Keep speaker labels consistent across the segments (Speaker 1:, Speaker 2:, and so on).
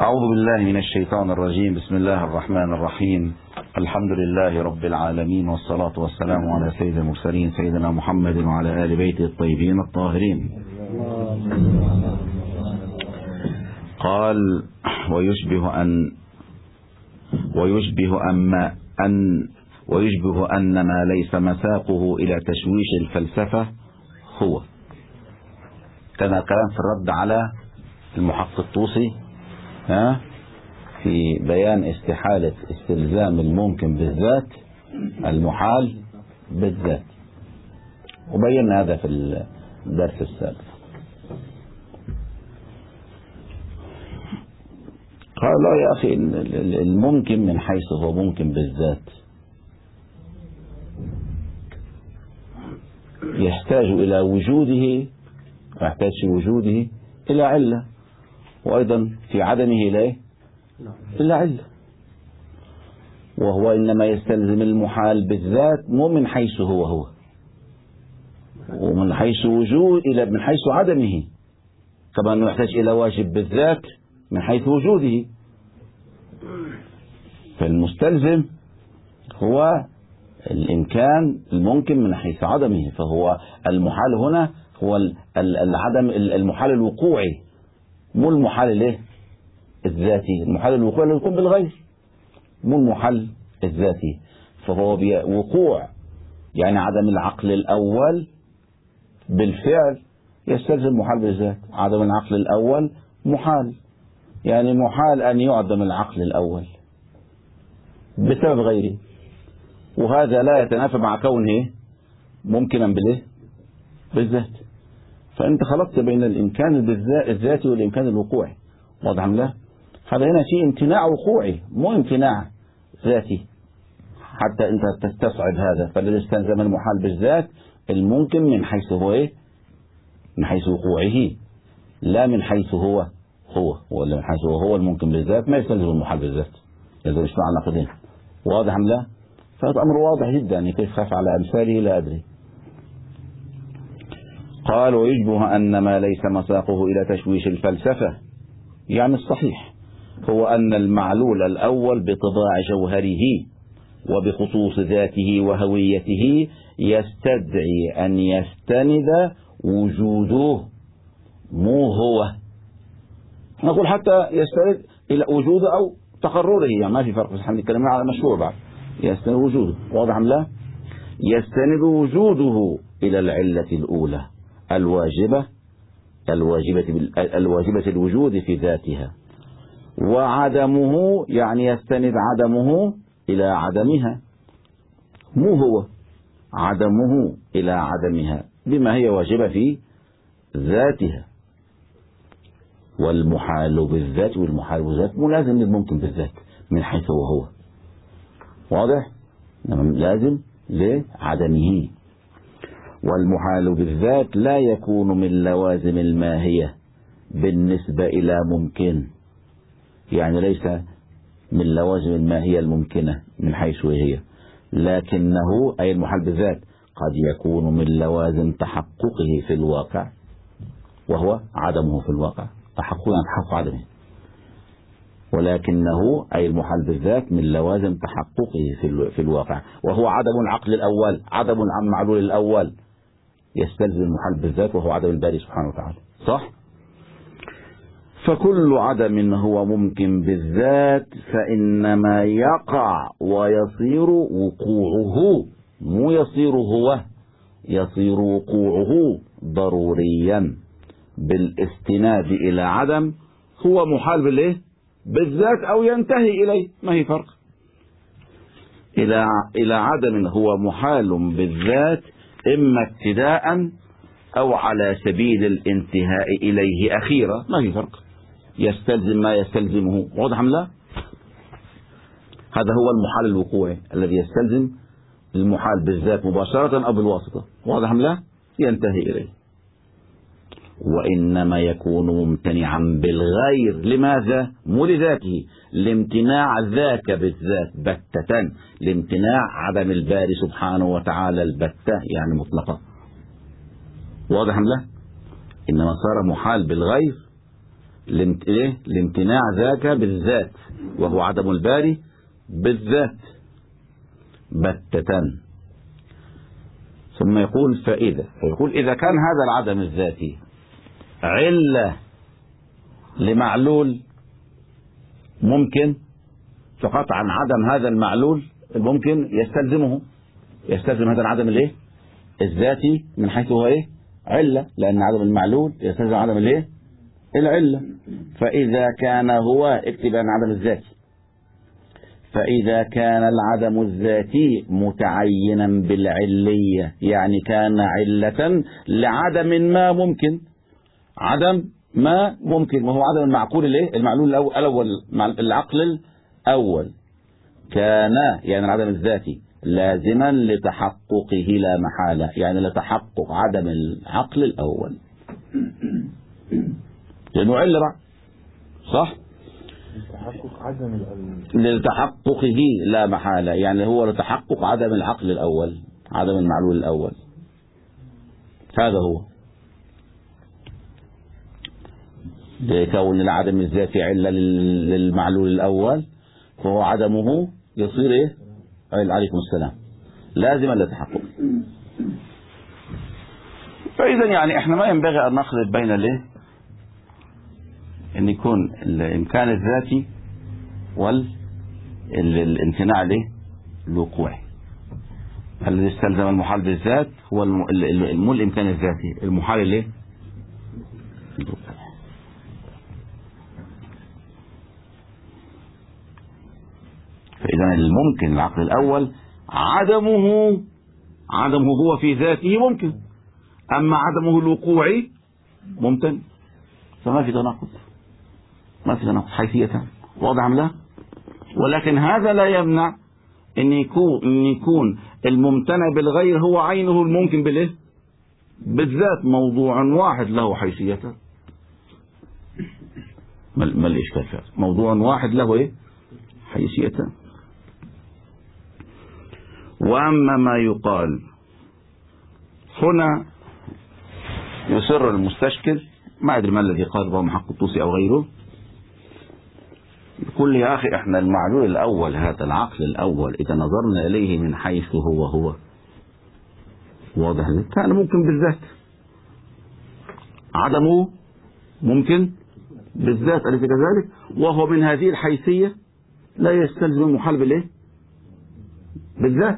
Speaker 1: أعوذ بالله من الشيطان الرجيم. بسم الله الرحمن الرحيم. الحمد لله رب العالمين، والصلاة والسلام على سيد المرسلين سيدنا محمد وعلى آل بيته الطيبين الطاهرين. قال ويشبه أن ما ليس مساقه إلى تشويش الفلسفة هو. كان كلام في الرد على المحقق الطوسي في بيان استحالة استلزام الممكن بالذات المحال بالذات، وبينا هذا في الدرس السابق. قال لا يا أخي، الممكن من حيث هو ممكن بالذات يحتاج إلى وجوده، ويحتاج في وجوده إلى علة، وأيضا في عدمه إلى علة، وهو إنما يستلزم المحال بالذات مو من حيث هو ومن حيث وجود إلى من حيث عدمه، كما أنه يحتاج إلى واجب بالذات من حيث وجوده. فالمستلزم هو الإمكان الممكن من حيث عدمه، فهو المحال هنا هو العدم، المحال الوقوعي، مو المحال الذاتي. المحال الوقوعي اللي يكون بالغير، مو المحال الذاتي. فهو وقوع يعني عدم العقل الأول بالفعل يستلزم محال بالذات. عدم العقل الأول محال، يعني محال أن يعدم العقل الأول بسبب غيره، وهذا لا يتنافى مع كونه ممكنا بالذات. فأنت خلطت بين الإمكان الذاتي والإمكان الوقوعي، واضح أم لا؟ هذا هنا في امتناع وقوعي مو امتناع ذاتي، حتى أنت تستصعب هذا. فالذي استلزم المحال بالذات الممكن من حيث هو من حيث وقوعه، لا من حيث هو ولا من حيث هو الممكن بالذات ما يستلزم المحال بالذات. إذا مش معنى قدين، واضح أم لا؟ فهذا أمر واضح جدا، يعني كيف خاف على أمثاله لا أدري. قال ويشبه أن ما ليس مساقه إلى تشويش الفلسفة، يعني الصحيح هو أن المعلول الأول بطباع جوهره وبخصوص ذاته وهويته يستدعي أن يستند وجوده، مو هو. نقول حتى يستند إلى وجوده أو تقرره، يعني ما في فرق، بس احنا بنتكلم على مشروع بعد. يستند وجوده، واضح أم لا؟ يستند وجوده إلى العلة الأولى الواجبة الوجود في ذاتها، وعدمه يعني يستند عدمه إلى عدمها، مو هو، عدمه إلى عدمها بما هي واجبة في ذاتها. والمحال بالذات والمحال بالذات ملازم للممكن بالذات من حيث هو، واضح؟ لازم لعدمه. والمحال بالذات لا يكون من لوازم الماهية بالنسبة إلى ممكن، يعني ليس من لوازم الماهية الممكنة من حيث هي، لكنه أي المحال بالذات قد يكون من لوازم تحققه في الواقع، وهو عدمه في الواقع. تحقق عدمه، ولكنه أي المحال بالذات من لوازم تحققه في الواقع، وهو عدم العقل الأول، عدم المعلول الأول يستلزم المحال بالذات، وهو عدم الباري سبحانه وتعالى، صح؟ فكل عدم هو ممكن بالذات فإنما يقع ويصير وقوعه، مو يصير هو، يصير وقوعه ضروريا بالاستناد إلى عدم هو محال بالذات أو ينتهي إليه، ما هي فرق. إلى عدم هو محال بالذات إما ابتداء أو على سبيل الانتهاء إليه أخيرا، ما في فرق. يستلزم ما يستلزمه، واضح أم لا؟ هذا هو المحال الوقوعي الذي يستلزم المحال بالذات مباشرة أو بالواسطة، واضح أم لا؟ ينتهي إليه. وإنما يكون ممتنعا بالغير، لماذا؟ مو لذاته، لامتناع ذاك بالذات بتة، لامتناع عدم الباري سبحانه وتعالى البتة يعني مطلقة، واضح أم لا؟ إنما صار محال بالغير لامتناع ذاك بالذات، وهو عدم الباري بالذات بتة. ثم يقول فيقول إذا كان هذا العدم الذاتي علة لمعلول ممكن، فقطعا عدم هذا المعلول الممكن يستلزم هذا العدم الذاتي من حيث هو علة، لأن عدم المعلول يستلزم عدم العلة. فإذا كان هو اكتب عن عدم الذاتي، فإذا كان العدم الذاتي متعينا بالعلية، يعني كان علة لعدم ما ممكن، عدم ما ممكن، وهو عدم المعقول المعلول الأول، العقل الأول، كان يعني العدم الذاتي لازما لتحققه لا محالة، يعني لتحقق عدم العقل الأول، لأنه علة بقى، صح؟ لتحققه لا محالة، يعني هو لتحقق عدم العقل الأول، عدم المعلول الأول، هذا هو. لكون العدم الذاتي علة للمعلول الأول، فهو عدمه يصير عليكم السلام لازما لتحقق. فإذا يعني احنا ما ينبغي أن نخلط بين أن يكون الإمكان الذاتي والامتناع الوقوعي. الذي استلزم المحال بالذات هو مو الإمكان الذاتي، المحال فإذا الممكن العقل الأول عدمه هو في ذاته ممكن، أما عدمه الوقوعي ممتن، فما في تناقض، ما في تناقض حيثية، واضح أم لا؟ ولكن هذا لا يمنع أن يكون الممتنع بالغير هو عينه الممكن بالذات، موضوع واحد له حيثية. ما الإشكال فيه؟ موضوع واحد له حيثية. وأما ما يقال هنا يصر المستشكل، ما أدري ما الذي قال هو محق الطوسي أو غيره، يقول يا أخي احنا المعلول الأول، هذا العقل الأول، إذا نظرنا إليه من حيث هو واضح كان ممكن بالذات، عدمه ممكن بالذات، أليس كذلك؟ وهو من هذه الحيثية لا يستلزم المحال بالذات.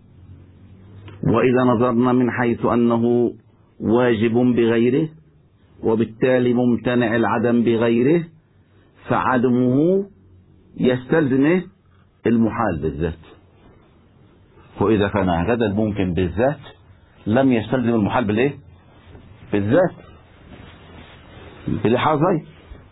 Speaker 1: وإذا نظرنا من حيث أنه واجب بغيره، وبالتالي ممتنع العدم بغيره، فعدمه يستلزم المحال بالذات. وإذا كان هذا الممكن بالذات لم يستلزم المحال بالذات، بلحاظين.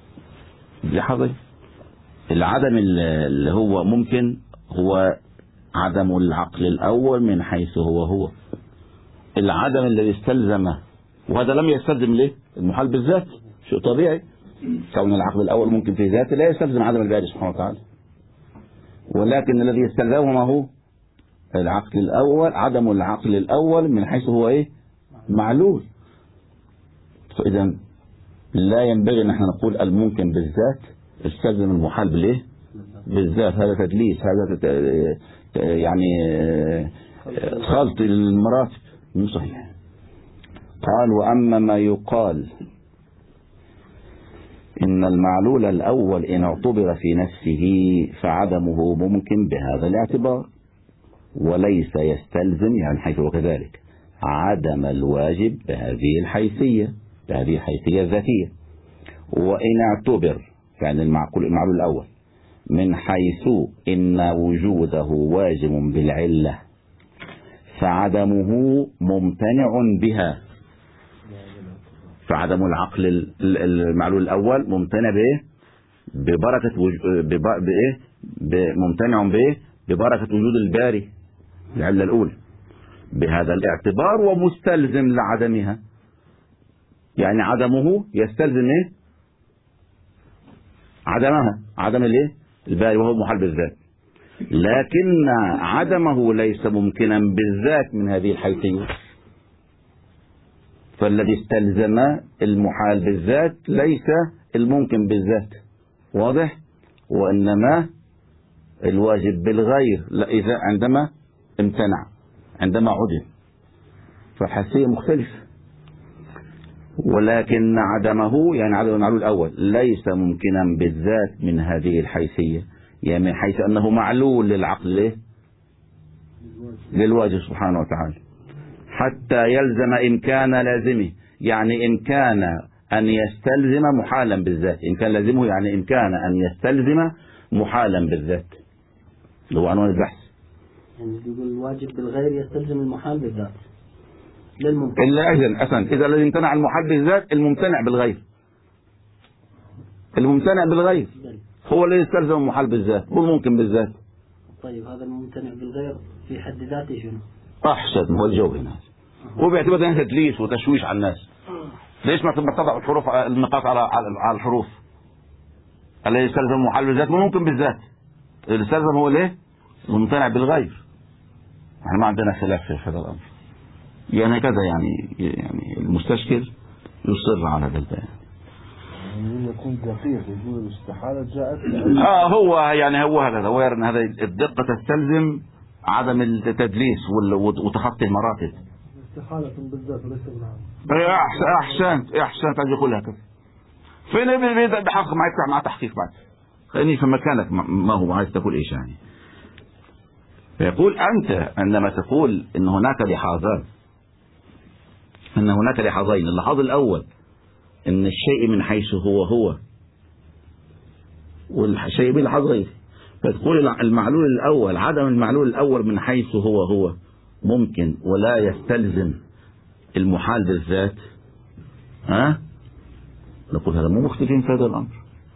Speaker 1: العدم اللي هو ممكن هو عدم العقل الأول من حيث هو العدم الذي استلزمه، وهذا لم يستلزم المحال بالذات، شيء طبيعي، كون العقل الأول ممكن في ذاته لا يستلزم عدم الباري سبحانه وتعالى، ولكن الذي يستلزمه ما هو العقل الأول، عدم العقل الأول من حيث هو معلول. فإذا لا ينبغي أن احنا نقول الممكن بالذات يستلزم المحال بالذات، هذا تدليس، هذا يعني خلط المراتب مو صحيح. قال وأما ما يقال إن المعلول الأول إن اعتبر في نفسه فعدمه ممكن بهذا الاعتبار، وليس يستلزم يعني حيث وكذلك عدم الواجب بهذه الحيثية الذاتية. وإن اعتبر يعني المعلول الأول من حيث إن وجوده واجب بالعلة فعدمه ممتنع بها، فعدم العقل المعلول الأول ممتنع ممتنع ببركة وجود الباري العلة الأولى بهذا الاعتبار، ومستلزم لعدمها، يعني عدمه يستلزم عدم الباري وهو محال بالذات، لكن عدمه ليس ممكنا بالذات من هذه الحيثية، فالذي استلزم المحال بالذات ليس الممكن بالذات، واضح؟ وإنما الواجب بالغير إذا عندما امتنع، عندما عدم، فالحيثية مختلفة. ولكن عدمه يعني عدم المعلول الأول ليس ممكنا بالذات من هذه الحيثية، يعني من حيث أنه معلول للعقل للواجب سبحانه وتعالى، حتى يلزم إمكان لازمه، يعني إمكان أن يستلزم محالا بالذات. إمكان لازمه يعني إمكان أن يستلزم محالا بالذات، اللي هو عنوان البحث.
Speaker 2: يعني يقول الواجب بالغير يستلزم المحال بالذات للممكن.
Speaker 1: إذا الذي امتنع المحال بالذات الممتنع بالغير، الممتنع بالغير هو الذي يستلزم المحال بالذات والممكن بالذات.
Speaker 2: طيب هذا الممتنع بالغير في حد ذاته شنو؟
Speaker 1: أحسن، هو الجو هنا. هو بيعتبر أنها تدليس وتشويش على الناس. ليش ما تضع الحروف النقاط على الحروف؟ الذي يستلزم المحال بالذات والممكن بالذات. اللي يستلزم هو ليه؟ الممتنع بالغير. احنا ما عندنا خلاف في هذا الأمر. يعني كذا يعني المستشكل يصر على هذا البيان.
Speaker 3: يكون دقيق، يقول الاستحالة جاءت
Speaker 1: هو هذا هو ان هذا الدقة تستلزم عدم التدليس وتخطي المراتب.
Speaker 3: استحالة بالذات وليس بالعام.
Speaker 1: احسنت ان يقول هكذا. فين بيبدا بحق مع تحقيق بعد. خليني في مكانك، ما هو عايز تقول ايش يعني؟ فيقول انت عندما تقول ان هناك لحاظان، ان هناك لحاظين، اللحاظ الاول ان الشيء من حيث هو والشيء بلحاظ غيره، فتقول المعلول الاول، عدم المعلول الاول من حيث هو ممكن ولا يستلزم المحال بالذات. نقول هذا مو مختلفين في هذا الامر،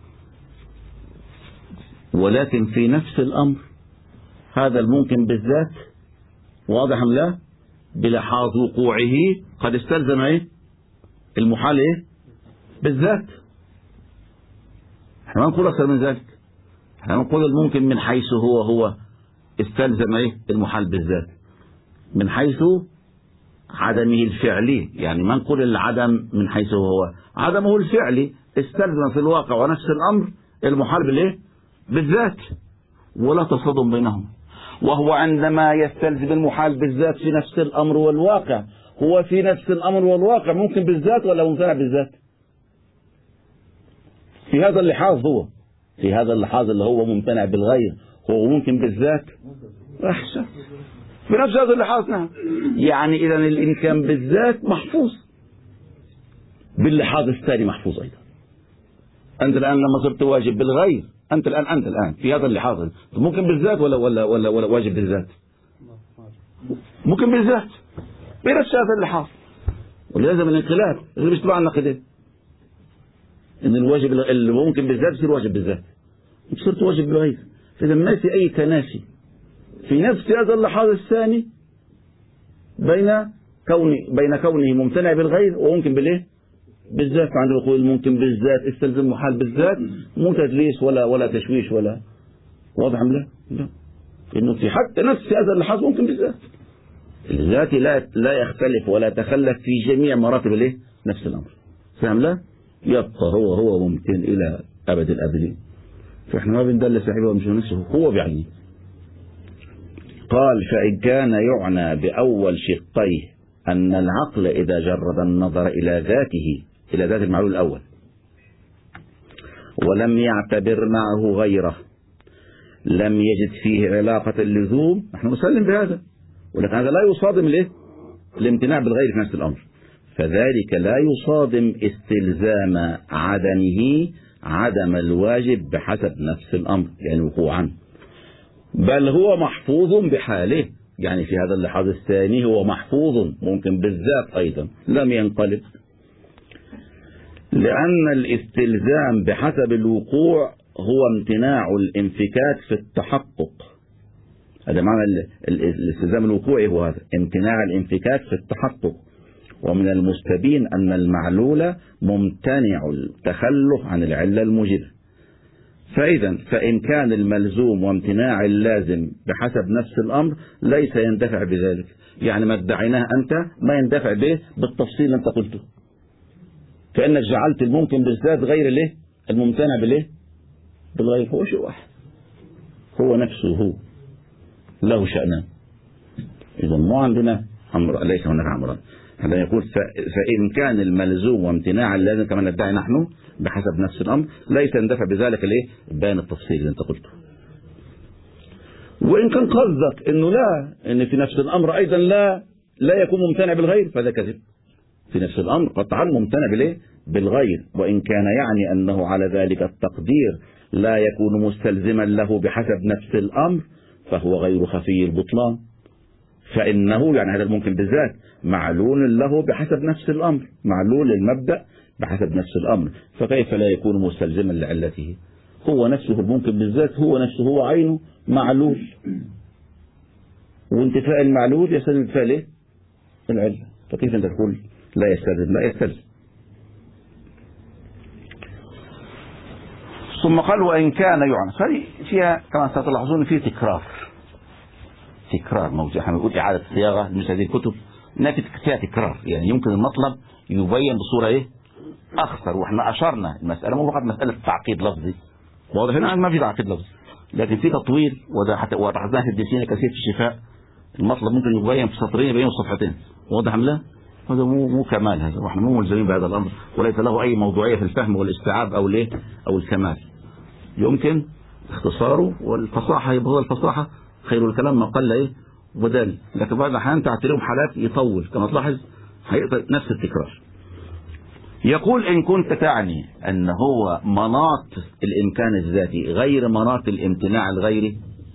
Speaker 1: ولكن في نفس الامر هذا الممكن بالذات واضح ام لا؟ بلحاظ وقوعه قد استلزم المحال بالذات. احنا ما نقول اكثر من ذلك، احنا نقول الممكن من حيث هو استلزم المحال بالذات من حيث عدمه الفعلي. يعني ما نقول العدم من حيث هو عدمه الفعلي استلزم في الواقع ونفس الامر المحال بالذات، ولا تصادم بينهم. وهو عندما يستلزم المحال بالذات في نفس الامر والواقع، هو في نفس الامر والواقع ممكن بالذات ولا ممتنع بالذات؟ في هذا اللحاظ، هو في هذا اللحاظ اللي هو ممتنع بالغير هو ممكن بالذات. احسن، في نفس هذا اللحاظ. نعم، يعني اذا الامكان بالذات محفوظ، باللحاظ الثاني محفوظ ايضا. انت الان لما صرت واجب بالغير، انت الان في هذا اللحاظ ممكن بالذات ولا واجب بالذات؟ ممكن بالذات بنفس هذا اللحاظ. ولازم الانقلاب اللي بيشتبع النقدين ان الواجب اللي ممكن بالذات يصير واجب بالذات، صرت واجب بالغير. اذا ما في اي تنافي في نفس هذا اللحاظ الثاني بين كونه ممتنع بالغير وممكن بالذات. عندما يقول ممكن بالذات استلزم محال بالذات، مو تدليس ولا تشويش ولا واضح ام لا؟ انه في حتى نفس هذا اللحاظ ممكن بالذات. الذات لا يختلف ولا يتخلف في جميع مراتب نفس الامر. فهم لا؟ يبقى هو ممكن الى ابد الابدين. فاحنا ما بندلس صاحبه مش نفسه، هو بعينه. قال فإن كان يعنى بأول شقيه أن العقل إذا جرد النظر إلى ذات المعلول الأول ولم يعتبر معه غيره لم يجد فيه علاقة اللزوم، نحن نسلم بهذا، ولكن هذا لا يصادم الامتناع بالغير في نفس الأمر، فذلك لا يصادم استلزام عدمه عدم الواجب بحسب نفس الأمر يعني وقوعا، بل هو محفوظ بحاله. يعني في هذا اللحاظ الثاني هو محفوظ ممكن بالذات أيضا لم ينقلب، لأن الاستلزام بحسب الوقوع هو امتناع الانفكاك في التحقق. هذا معنى الاستلزام الوقوعي، هو هذا امتناع الانفكاك في التحقق. ومن المستبين أن المعلول ممتنع التخلف عن العلة الموجبة، فإن كان الملزوم وامتناع اللازم بحسب نفس الأمر ليس يندفع بذلك. يعني ما ادعيناه أنت ما يندفع به بالتفصيل اللي أنت قلته، فإنك جعلت الممكن بالذات غير الايه الممتنع بالايه بالغير. هو شيء واحد، هو نفسه هو له شأنان. إذا مو عندنا أمر، ليس هناك أمران. هذا يقول فإن كان الملزوم وامتناع اللازم كما ندعي نحن بحسب نفس الأمر ليس يندفع بذلك الايه بيان التفصيل اللي أنت قلته. وإن كان قصدك إنه لا، إن في نفس الأمر أيضا لا يكون ممتنع بالغير، فهذا كذب. في نفس الأمر قطعا ممتنع بالايه بالغير، وإن كان يعني أنه على ذلك التقدير لا يكون مستلزما له بحسب نفس الأمر فهو غير خفي البطلان، فإنه يعني هذا الممكن بالذات معلول له بحسب نفس الأمر، معلول المبدأ بحسب نفس الأمر، فكيف لا يكون مستلزما لعلته؟ هو نفسه الممكن بالذات، هو نفسه هو عينه معلول، وانتفاء المعلول يستلزم انتفاء الايه العلة، فكيف انت تقول لا يستلزم؟ لا يستلزم. ثم قال وإن كان يعنى، فيها كما ستلاحظون فيه تكرار موجود. احنا بنقول إعادة صياغة مثل هذه الكتب نافذ فيها تكرار، يعني يمكن المطلب يبين بصورة ايه أخطر. واحنا أشرنا المسألة مو فقط مسألة تعقيد لفظي، واضح هنا ما في تعقيد لفظي، لكن في تطويل، وده حتى وضحناه في الديسين كثير في الشفاء. المطلب ممكن يبين في سطرين يبين في صفحتين، واضح لا؟ هذا مو كمال هذا، واحنا مو ملزمين بهذا الأمر، وليس له أي موضوعية في الفهم والاستيعاب أو الايه أو الكمال. يمكن اختصاره والفصاحة، يبقى هو الفصاحة خير الكلام ما قل ايه ودل، لكن بعض الأحيان تعطي لهم حالات يطول كما تلاحظ هيقدر نفس التكرار. يقول إن كنت تعني أن هو مناط الإمكان الذاتي غير مناط الامتناع الغيري،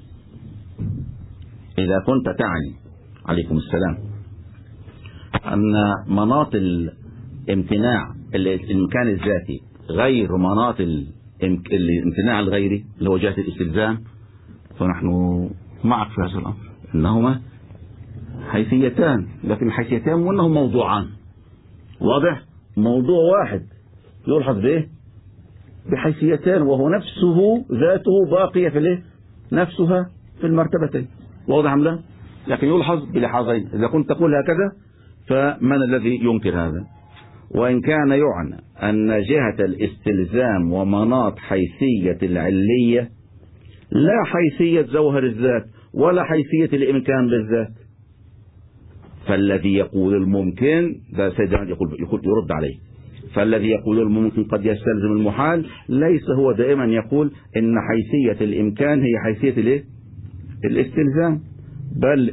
Speaker 1: إذا كنت تعني عليكم السلام أن مناط الامتناع الإمكان الذاتي غير مناط الامتناع الغيري اللي هو جهة الاستلزام، فنحن معك في هذا الأمر، إنهما حيثيتان، لكن الحيثيتان وإنهم موضوعان. واضح؟ موضوع واحد يلحظ به بحيثيتان، وهو نفسه ذاته باقية في الايه نفسها في المرتبتين، واضح أم لا؟ لكن يلحظ بلحاظين. إذا كنت تقول هكذا فمن الذي ينكر هذا؟ وإن كان يعنى أن جهة الاستلزام ومناط حيثية العلية لا حيثية جوهر الذات ولا حيثية الإمكان بالذات، فالذي يقول الممكن ده سيدنا يقول يرد عليه، فالذي يقول الممكن قد يستلزم المحال ليس هو دائما يقول إن حيثية الإمكان هي حيثية الايه الاستلزام، بل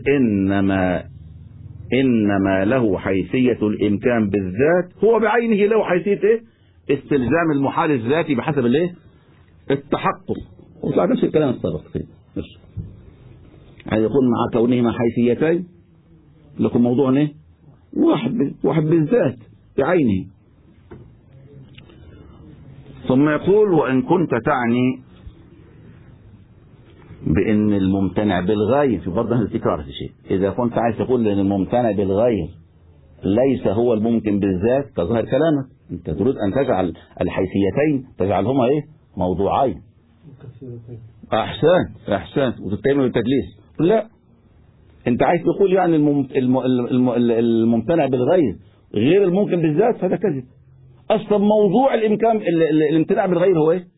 Speaker 1: إنما له حيثية الإمكان بالذات، هو بعينه له حيثية ايه استلزام المحال الذاتي بحسب الايه التحقق. وطلع نفس الكلام السابق يعني يقول مع كونهما حيثيتين لكم موضوع ايه واحد بالذات بعينه. ثم يقول وإن كنت تعني بأن الممتنع بالغير، في برضه التكرار في شيء، إذا كنت عايز تقول أن الممتنع بالغير ليس هو الممكن بالذات كظاهر كلامك، أنت تريد أن تجعل الحيثيتين تجعلهما إيه موضوعين. أحسن وتتهم بالتدليس. لا، أنت عايز تقول يعني الممتنع بالغير غير الممكن بالذات، فهذا كذب. أصلا موضوع الامتناع بالغير هو إيه؟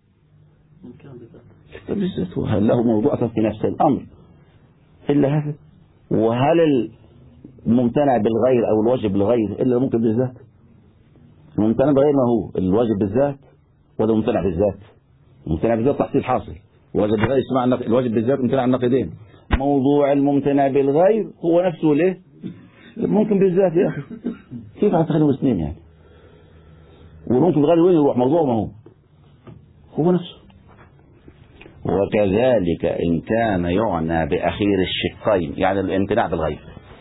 Speaker 1: بالذات. وهل له موضوع في نفس الأمر إلا هذا؟ وهل الممتنع بالغير أو الواجب بالغير إلا الممكن بالذات؟ الممتنع بالغير ما هو الواجب بالذات ولا الممتنع بالذات؟ الممتنع بالذات تحصيل حاصل، الواجب بالغير اسمع الواجب بالذات ممتنع عن نقيضين. موضوع الممتنع بالغير هو نفسه ليه ممكن بالذات يا أخي، كيف هتخلوا الاثنين يعني؟ وممكن بالغير وين يروح موضوع ما هو نفسه. وكذلك إن كان يعنى بأخير الشقين يعني الامتناع بالغير،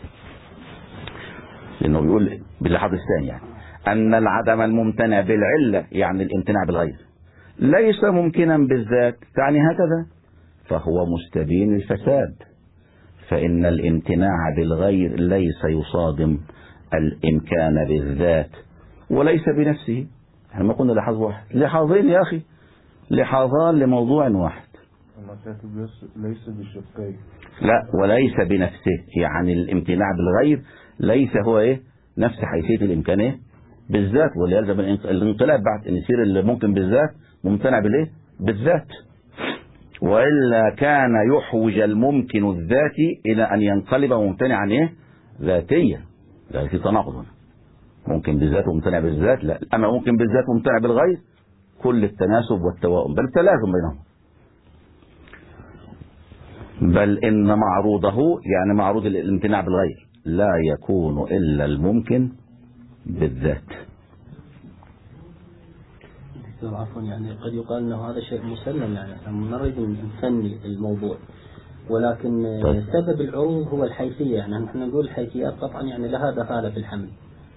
Speaker 1: لأنه بيقول باللحظ الثاني يعني أن العدم الممتنع بالعلة يعني الامتناع بالغير ليس ممكنا بالذات، تعني هكذا فهو مستبين الفساد، فإن الامتناع بالغير ليس يصادم الإمكان بالذات وليس بنفسه. احنا ما قلنا لحظ واحد، لحظين يا أخي، لحاظان لموضوع واحد.
Speaker 3: أما كاتب ليس بشقين.
Speaker 1: لا، وليس بنفسه، يعني الامتناع بالغير ليس هو ايه نفس حيثية الامكان ايه بالذات، واللي يلزم الانقلاب بعد ان يصير اللي ممكن بالذات ممتنع بالايه بالذات، وإلا كان يحوج الممكن الذاتي إلى أن ينقلب ممتنعا ايه ذاتيا. لا في تناقض هنا، ممكن بالذات وممتنع بالذات، لا، أما ممكن بالذات وممتنع بالغير كل التناسب والتوائم بل التلازم بينهم. بل إن معروضه يعني معروض الامتناع بالغير لا يكون إلا الممكن بالذات.
Speaker 2: عفوا، يعني قد يقال أنه هذا شيء مسلم، يعني ما نريد نفني الموضوع، ولكن سبب العروض هو الحيثية. يعني نحن نقول الحيثيات قطعا يعني لها دخالة في الحمل،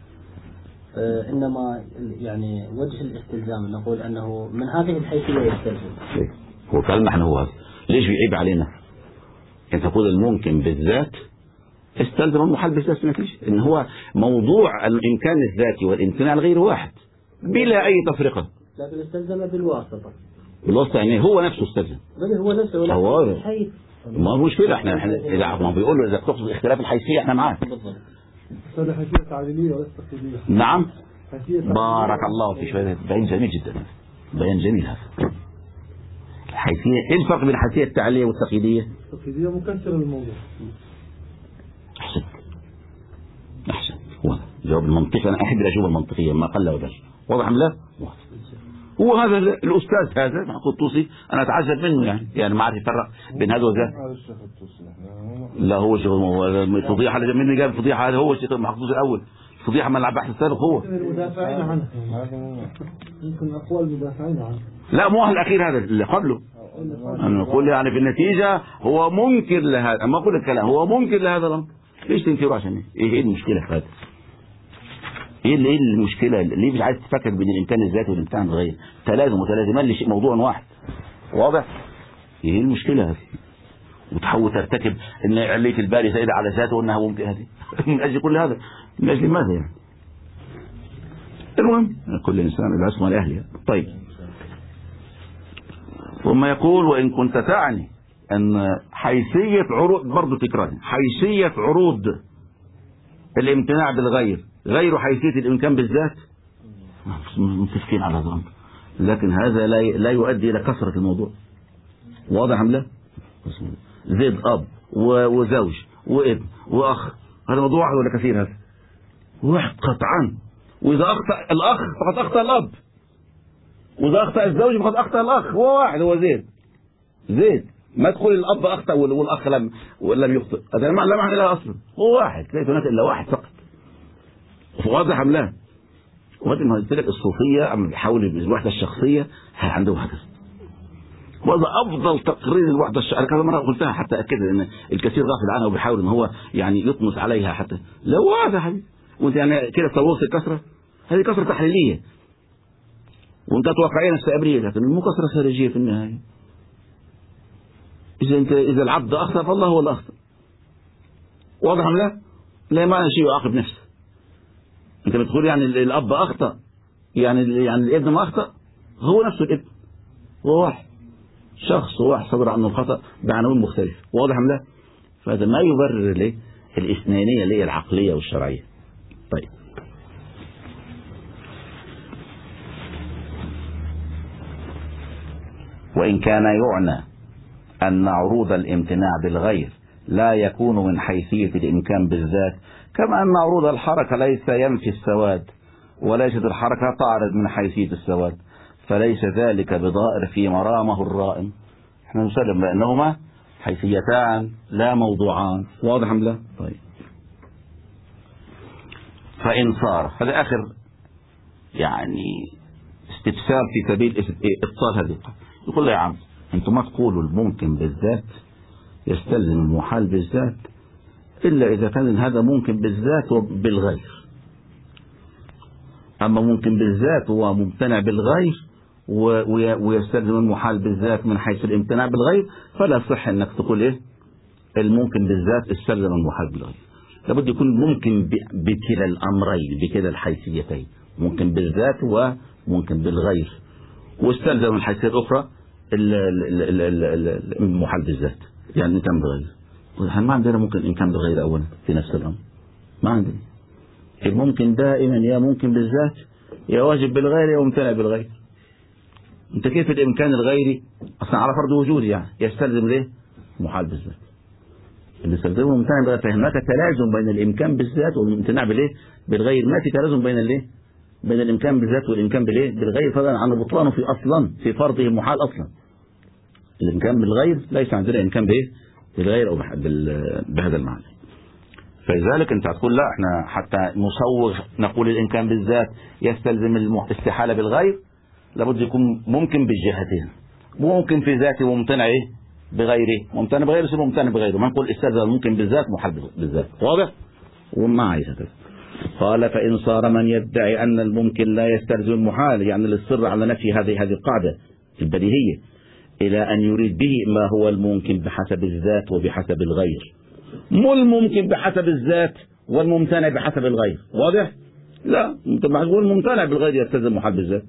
Speaker 2: إنما يعني وجه الاستلزام نقول أنه من هذه الحيثية يستلزم.
Speaker 1: هو كلام نحن هو ليش بيعيب علينا؟ أنت تقول الممكن بالذات استلزم المحال بالذات، نتيجة إن هو موضوع الإمكان الذاتي والامتناع الغير واحد بلا أي تفرقة.
Speaker 2: لكن استلزم بالواسطة.
Speaker 1: بالواسطة يعني هو نفسه استلزم.
Speaker 2: هو نفسه ولا حيث.
Speaker 1: ما هو مشكلة احنا إذا ما بيقول له إذا تقصد اختلاف الحيثية احنا معاه.
Speaker 2: بالضبط.
Speaker 3: هذا حيثية تعليلية وليس تقليدية.
Speaker 1: نعم. بارك الله فيك، بيان جميل جدا، بيان جميل هذا. الحيثية ايه الفرق بين الحيثية التعليلية والتقليدية؟
Speaker 3: التقليدية مكسرة للموضوع.
Speaker 1: أحسن أحسن، هو جواب المنطقي. أنا أحب الأجوبة المنطقية ما قل وبل. واضح أم لا؟ واضح. هو هذا الأستاذ هذا الطوسي أنا أتعجب منه، يعني ما عارف يفرق بين هذا وذاك. لا هو شيخ الفضيحة اللي مني جاب الفضيحة، هذا هو الشيخ المحفوظ الأول. الفضيحة ما البحث السابق هو.
Speaker 3: المدافعين عنه. يمكن أقوال المدافعين عنه.
Speaker 1: لا مو الأخير هذا اللي قبله. أنا أقول يعني في النتيجة هو ممكن لهذا، أما أقول الكلام هو ممكن لهذا الأمر. ليش تنكروا عشان إيه المشكلة في هذا؟ ايه المشكلة؟ ليه مش عايز تفكر بين الامكان الذاتي والامكان الغير؟ تلازم وتلازمان لشيء موضوع واحد. واضح؟ ايه المشكلة هذه؟ وتحاول ترتكب ان علية الباري زائدة على ذاته وانها ممكن هذه من اجل كل هذا، من اجل ماذا يعني؟ المهم كل انسان له اسمه لاهله. طيب، ثم يقول وان كنت تعني ان حيثية عروض، برضه تكرار، حيثية عروض الامتناع بالغير غير حيثية الإمكان بالذات، متفقين على هذا الأمر، لكن هذا لا يؤدي إلى كثرة الموضوع. واضح أم لا؟ زيد أب وزوج وابن وأخ، هذا موضوع واحد ولا كثير؟ هذا واحد قطعا. وإذا أخطأ الأخ فقد أخطأ الأب، وإذا أخطأ الزوج فقد أخطأ الأخ. هو واحد، هو زيد ما تقول الأب أخطأ والأخ لم يخطئ، هذا لا معنى لها أصلا. هو واحد، ليس هناك إلا واحد فقط. واضح أم لا؟ وقت ما قلت لك الصوفية عم بيحاول الوحدة الشخصية عندهم هكذا، وهذا أفضل تقرير الوحدة الشخصية. أنا كذا مرة قلتها حتى أكد إن الكثير غافل عنها وبيحاول إن هو يعني يطمس عليها حتى. لا واضح حبيبي، وأنت يعني كده تصورت الكثرة، هذه كثرة تحليلية وأنت توقعين استقبالية، لكن مو كثرة خارجية في النهاية. إذا العبد أخطأ فالله هو اللي أخطأ. واضح أم لا؟ لا معنى شيء يعاقب نفسه. انت بتقول يعني الاب اخطأ، يعني الابن ما اخطأ، هو نفسه الابن، هو واحد شخص واحد صدر عنه الخطأ بعناوين مختلفة. واضح ام لا؟ فهذا ما يبرر ليه الاثنانية اللي هي العقلية والشرعية. طيب، وإن كان يعنى أن عروض الامتناع بالغير لا يكون من حيثية الإمكان بالذات، كما أن عروض الحركة ليس ينفي السواد، وليست الحركة تعرض من حيثية السواد، فليس ذلك بضائر في مرامه الرائم. احنا نسلم بأنهما حيثيتان لا موضوعان. واضح أم لا؟ طيب، فإن صار، هذا آخر يعني استفسار في سبيل إبطال هذه القاعدة. يقول له يا عم أنتم ما تقولوا الممكن بالذات يستلزم المحال بالذات إلا إذا كان هذا ممكن بالذات وبالغير، أما ممكن بالذات هو ممتنع بالغير ويستلزم المحال بالذات من حيث الامتناع بالغير، فلا صح أنك تقول إيه الممكن بالذات استلزم المحال بالغير. لابد يكون ممكن بكلا الأمرين، بكلا الحيثيتين، ممكن بالذات وممكن بالغير. واستلزم من حيثية أخرى المحال بالذات، يعني إمكان بغير. ما عندنا ممكن إمكان بغير أولا في نفس الأمر، ما عندنا. الممكن دائما يا ممكن بالذات يا واجب بالغير يا ممتنع بالغير. أنت كيف الإمكان الغيري أصلا على فرض وجودي يعني يستلزم ليه محال بالذات، اللي يستلزمه ممتنع بالغير. فهناك تلازم بين الإمكان بالذات والامتناع بالإيه بالغير. ما في تلازم بين الإيه بين الإمكان بالذات والإمكان بالإيه بالغير، فضلا عن بطلانه في أصلا في فرضه محال أصلا. الإمكان بالغير ليس عندنا إمكان بإيه بالغير أو بهذا المعنى. فلذلك أنت هتقول لا احنا حتى نصوغ نقول الإمكان بالذات يستلزم الاستحالة بالغير، لابد يكون ممكن بالجهتين، ممكن في ذاته وممتنع إيه بغيره، ممتنع بغيره يصير ممتنع بغيره. ما نقول استلزم ممكن بالذات محال بالذات، واضح؟ وما عايز هذا. قال فإن صار من يدعي أن الممكن لا يستلزم المحال، يعني الإصرار على نفي هذه القاعدة البديهية، إلى أن يريد به ما هو الممكن بحسب الذات وبحسب الغير، مو الممكن بحسب الذات والممتنع بحسب الغير. واضح؟ لا، انت معقول ممتنع بالغير يستلزم محال بالذات.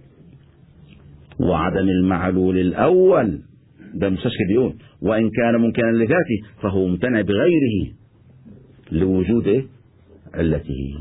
Speaker 1: وعدم المعلول الأول ده مستشكل يقول وإن كان ممكنا لذاته فهو ممتنع بغيره لوجود إيه؟ علته.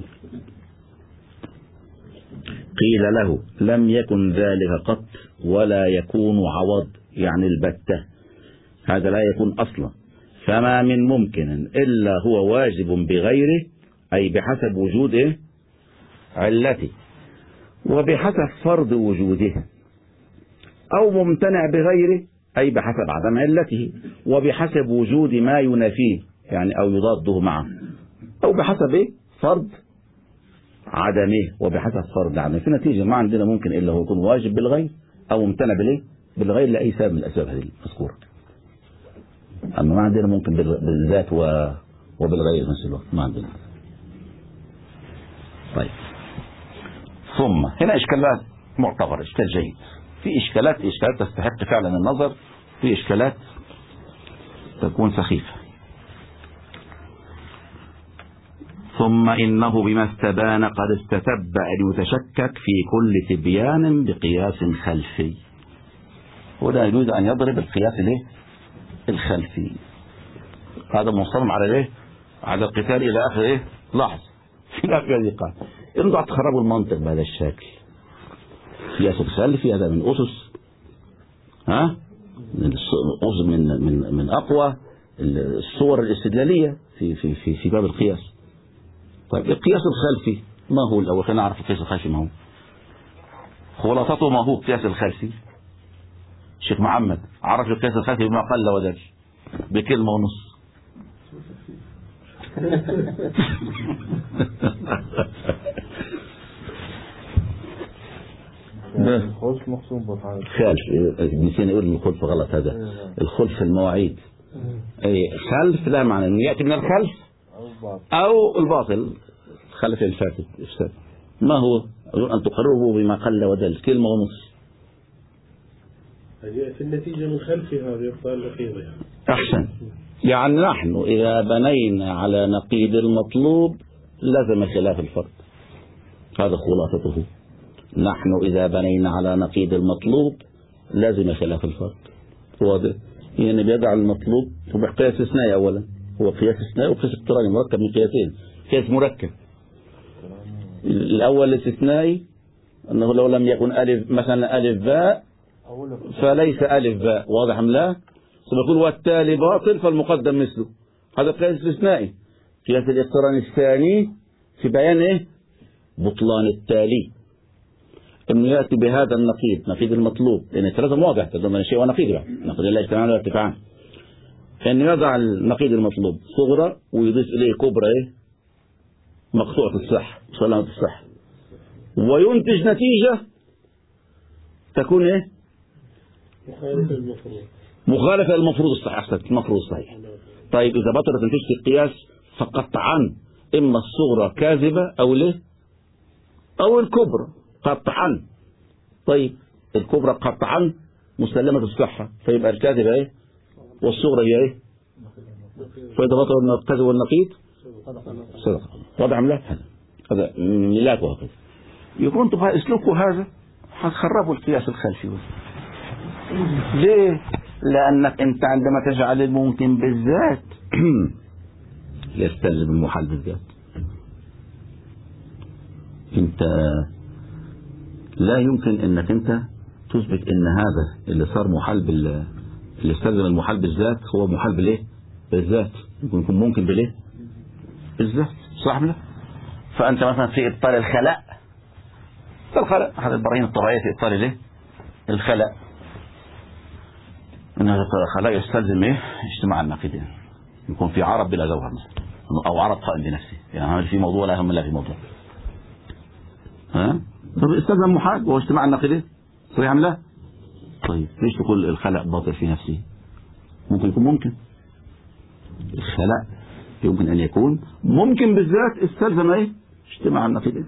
Speaker 1: قيل له لم يكن ذلك قط ولا يكون عوض، يعني البتة هذا لا يكون أصلا. فما من ممكن إلا هو واجب بغيره، أي بحسب وجود إيه؟ علته، وبحسب فرض وجوده، أو ممتنع بغيره أي بحسب عدم علته، وبحسب وجود ما ينافيه يعني أو يضاده معه، أو بحسب إيه؟ فرض عدمه وبحسب فرض عدمه. في نتيجة ما عندنا ممكن إلا هو يكون واجب بالغير أو ممتنع بالإيه؟ بالغير لأي سبب من الأسباب هذه المذكورة. أما ما عندنا ممكن بالذات وبالغير نفس الوقت، ما عندنا. طيب، ثم هنا إشكالات معتبرة، إشكال جيد. في إشكالات تستحق فعلا النظر، في إشكالات تكون سخيفة. ثم إنه بما استبان قد استتب أن يتشكك في كل تبيان بقياس خلفي. وده يريد أن يضرب القياس الخلفي. هذا مصمم على الايه؟ على القتال إلى آخر إيه؟ لحظة في آخر هذه القاعدة. انتوا هتخربوا المنطق بهذا الشكل. قياس الخلفي هذا من أسس من أقوى الصور الاستدلالية في باب القياس. طيب القياس الخلفي ما هو الأول؟ خلينا نعرف القياس الخلفي ما هو، خلاصته ما هو القياس الخلفي. شيخ محمد عرف القياس الخلفي بما قل ودل بكلمة ونص.
Speaker 3: الخلف مقسوم بالحال.
Speaker 1: خلف نسينا نقول الخلف غلط، هذا الخلف المواعيد. اي خلف لا معنى انه ياتي من الخلف او الباطل، خلف الفاسد افساد. ما هو؟ ان تقرره بما قل ودل كلمة ونص.
Speaker 4: في النتيجة من خلفها يبقى النقيض يعني.
Speaker 1: أحسن. يعني نحن إذا بنينا على نقيض المطلوب لازم خلاف الفرد، هذا خلاصته. نحن إذا بنينا على نقيض المطلوب لازم خلاف الفرد. واضح؟ يعني بيجعل المطلوب هو قياس استثنائي. أولا هو قياس استثنائي وقياس اقتراني مركب من قياسين. قياس مركب الأول الاستثنائي أنه لو لم يكن ألف مثلا ألف باء فليس ألف باء، واضح أم لا؟ سيقول والتالي باطل فالمقدم مثله، هذا قياس استثنائي. قياس الاقتران الثاني في بيان إيه؟ بطلان التالي، انه ياتي بهذا النقيض، نقيض المطلوب، لان الثلاثه واضح تضمن شيء ونقيض له، نقيض لا اجتماعا ولا ارتفاعا. انه يضع النقيض المطلوب صغرى ويضيف اليه كبرى ايه؟ مقطوعه الصح سلامه الصح، وينتج نتيجه تكون ايه؟ مخالفه للمفروض الصحيح. احسنت، المفروض الصحيح. طيب اذا بطلت نتيجه القياس فقطعا اما الصغرى كاذبه او ليه؟ او الكبرى قطعا. طيب الكبرى قطعا مسلمة الصحة، فيبقى الكاذبة ايه؟ والصغرى هي ايه؟ فإذا بطل الكاذب والنقيض صدق. وضع لا هذا ملاك وهكذا. يكون طبعا اسلوبه هذا هتخربوا القياس الخلفي. ليه؟ لأنك أنت عندما تجعل الممكن بالذات يستلزم المحال بالذات. أنت لا يمكن أنك أنت تثبت أن هذا اللي صار محال اللي استلزم المحال بالذات هو محال بالإيه؟ بالذات. يكون ممكن بالإيه؟ بالذات. صح ولا؟ فأنت مثلا في إبطال الخلاء أحد البراهين الطبيعية في إبطال الإيه؟ الخلاء، إن هذا الخلاء يستلزم إيه؟ اجتماع الناقدين. يكون في عرض بلا جوهر مثلا، أو عرض قائم بنفسه، يعني هذا في موضوع لا هم لا في موضوع. طب استلزم محال وهو اجتماع الناقدين، صحيح أم لا؟ طيب ليش تقول الخلاء باطل في نفسه؟ ممكن يكون ممكن. الخلاء يمكن أن يكون ممكن بالذات استلزم إيه؟ اجتماع الناقدين.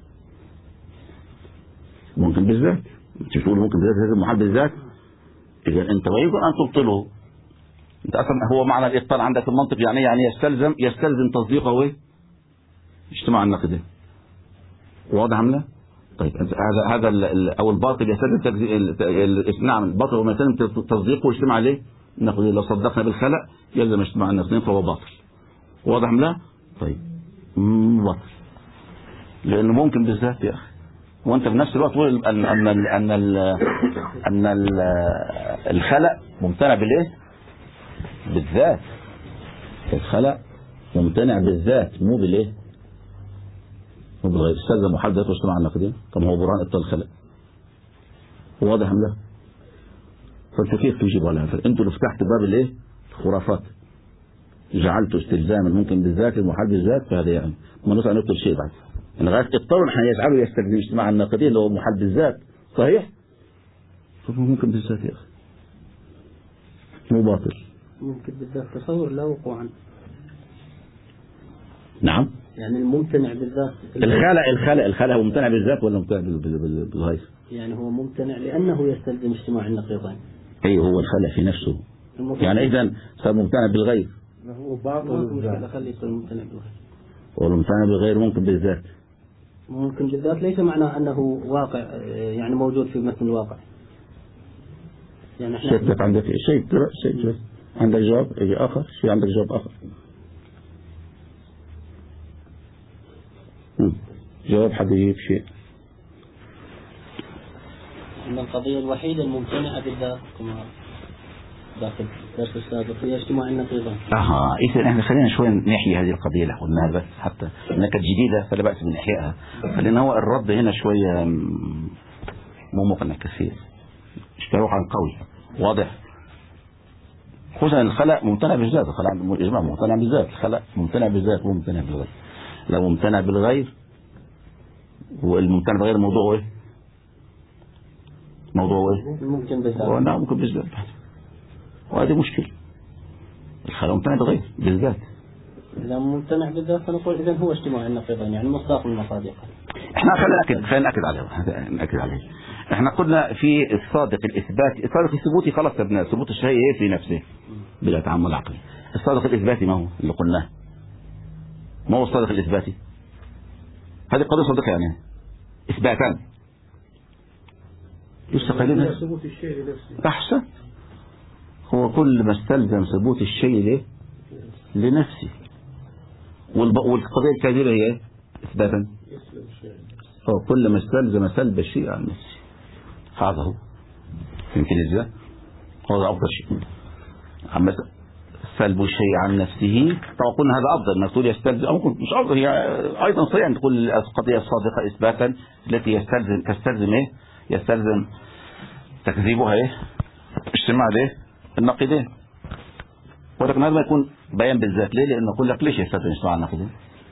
Speaker 1: ممكن بالذات، مش تقول ممكن بالذات لازم محال بالذات. إذا أنت ويمكن أن تبطله. أنت أصلا هو معنى الإبطال عندك في المنطق يعني يستلزم تصديقه إيه؟ اجتماع الناقدين. واضح أم لا؟ طيب هذا أو الباطل يستلزم نعم الباطل وما يستلزم تصديقه واجتماع عليه الناقدين. لو صدقنا بالخلق يلزم اجتماع الناقدين فهو باطل. واضح أم لا؟ طيب باطل لأنه ممكن بالذات يا أخي. وانت في نفس الوقت تقول ان الخلق ممتنع بالايه؟ بالذات. الخلق ممتنع بالذات مو بالايه؟ مو بالغير. استلزم محال ذات واجتماع الناقدين كما هو برهان ابطال الخلق. واضح ام لا؟ فانت كيف تجيب على هذا؟ انتوا اللي فتحت باب الايه؟ الخرافات. جعلتوا استلزام الممكن بالذات المحال بالذات، فهذا يعني ما نستطيع ان نبطل شيء بعد. ان غاية الطول هيجعله يستلزم اجتماع الناقدين اللي هو محال بالذات. صحيح؟ ممكن بالذات يا اخي مو باطل.
Speaker 2: ممكن بالذات تصور لا وقوعا.
Speaker 1: نعم.
Speaker 2: يعني الممتنع بالذات
Speaker 1: الخلق هو ممتنع بالذات ولا ممتنع بالغير؟
Speaker 2: يعني هو ممتنع لأنه يستلزم اجتماع النقيضين.
Speaker 1: أي هو الخلق في نفسه. يعني إذا صار ممتنع بالغير.
Speaker 3: هو باطل.
Speaker 2: خلي يصير ممتنع بالغير.
Speaker 1: والممتنع بالغير ممكن بالذات.
Speaker 2: ممكن بالذات ليس معناه أنه واقع، يعني موجود في مثل الواقع. يعني
Speaker 1: شكلك عندك شيء عندك جواب آخر؟ شيء عندك جواب آخر؟ جواب حد يجيب شيء.
Speaker 2: أن القضية الوحيدة الممتنعة بالذات كما داخل الدرس السابق هي اجتماع النقيضين.
Speaker 1: إذا إحنا خلينا شوي نحيي هذه القضية اللي قلناها بس حتى إنها كانت جديدة فلا بأس من إحيائها، لأن هو الرد هنا شوية مو مقنع كثير. اشتروح عن قوي واضح. خصوصا الخلق ممتنع بالذات، الخلق عند الإجماع ممتنع بالذات، الخلق ممتنع بالذات وممتنع بالغير. لو ممتنع بالغير والممتنع بالغير موضوعه إيه؟ موضوعه إيه؟
Speaker 2: ممكن بالذات.
Speaker 1: نعم ممكن بالذات. وهذه مشكلة. الخلق ممتنع بالغير بالذات.
Speaker 2: إذا ممتنع بالذات فنقول إذا هو اجتماع النقيضين يعني مصداق من المصادق.
Speaker 1: احنا خلينا نأكد عليه. احنا قلنا في الصادق الإثباتي، الصادق الثبوتي خلاص سبناه، ثبوت الشيء في نفسه بلا تعمل عقلي. الصادق الإثباتي ما هو اللي قلناه؟ ما هو الصادق الإثباتي؟ هذه قضية صادقة يعني إثباتا يستقلنا
Speaker 3: ثبوت الشيء لنفسه.
Speaker 1: أحسن. هو كل ما استلزم ثبوت الشيء لنفسه. والقضية الكبيرة هي إثباتا. هو كل ما استلزم سلب الشيء عن نفسه. هذا هو يمكن إزاي؟ هذا أفضل شيء. أما سلب الشيء عن نفسه طبعا قلنا هذا أفضل أنك تقول يستلزم، أو مش أفضل، هي أيضا صحيح أن تقول القضية الصادقة إثباتا التي تستلزم إيه؟ يستلزم تكذيبها إيه؟ اجتماع إيه؟ النقيضين. ولكن هذا ما يكون بيان بالذات. ليه؟ لأنه أقول لك ليش يستلزم اجتماع النقيضين؟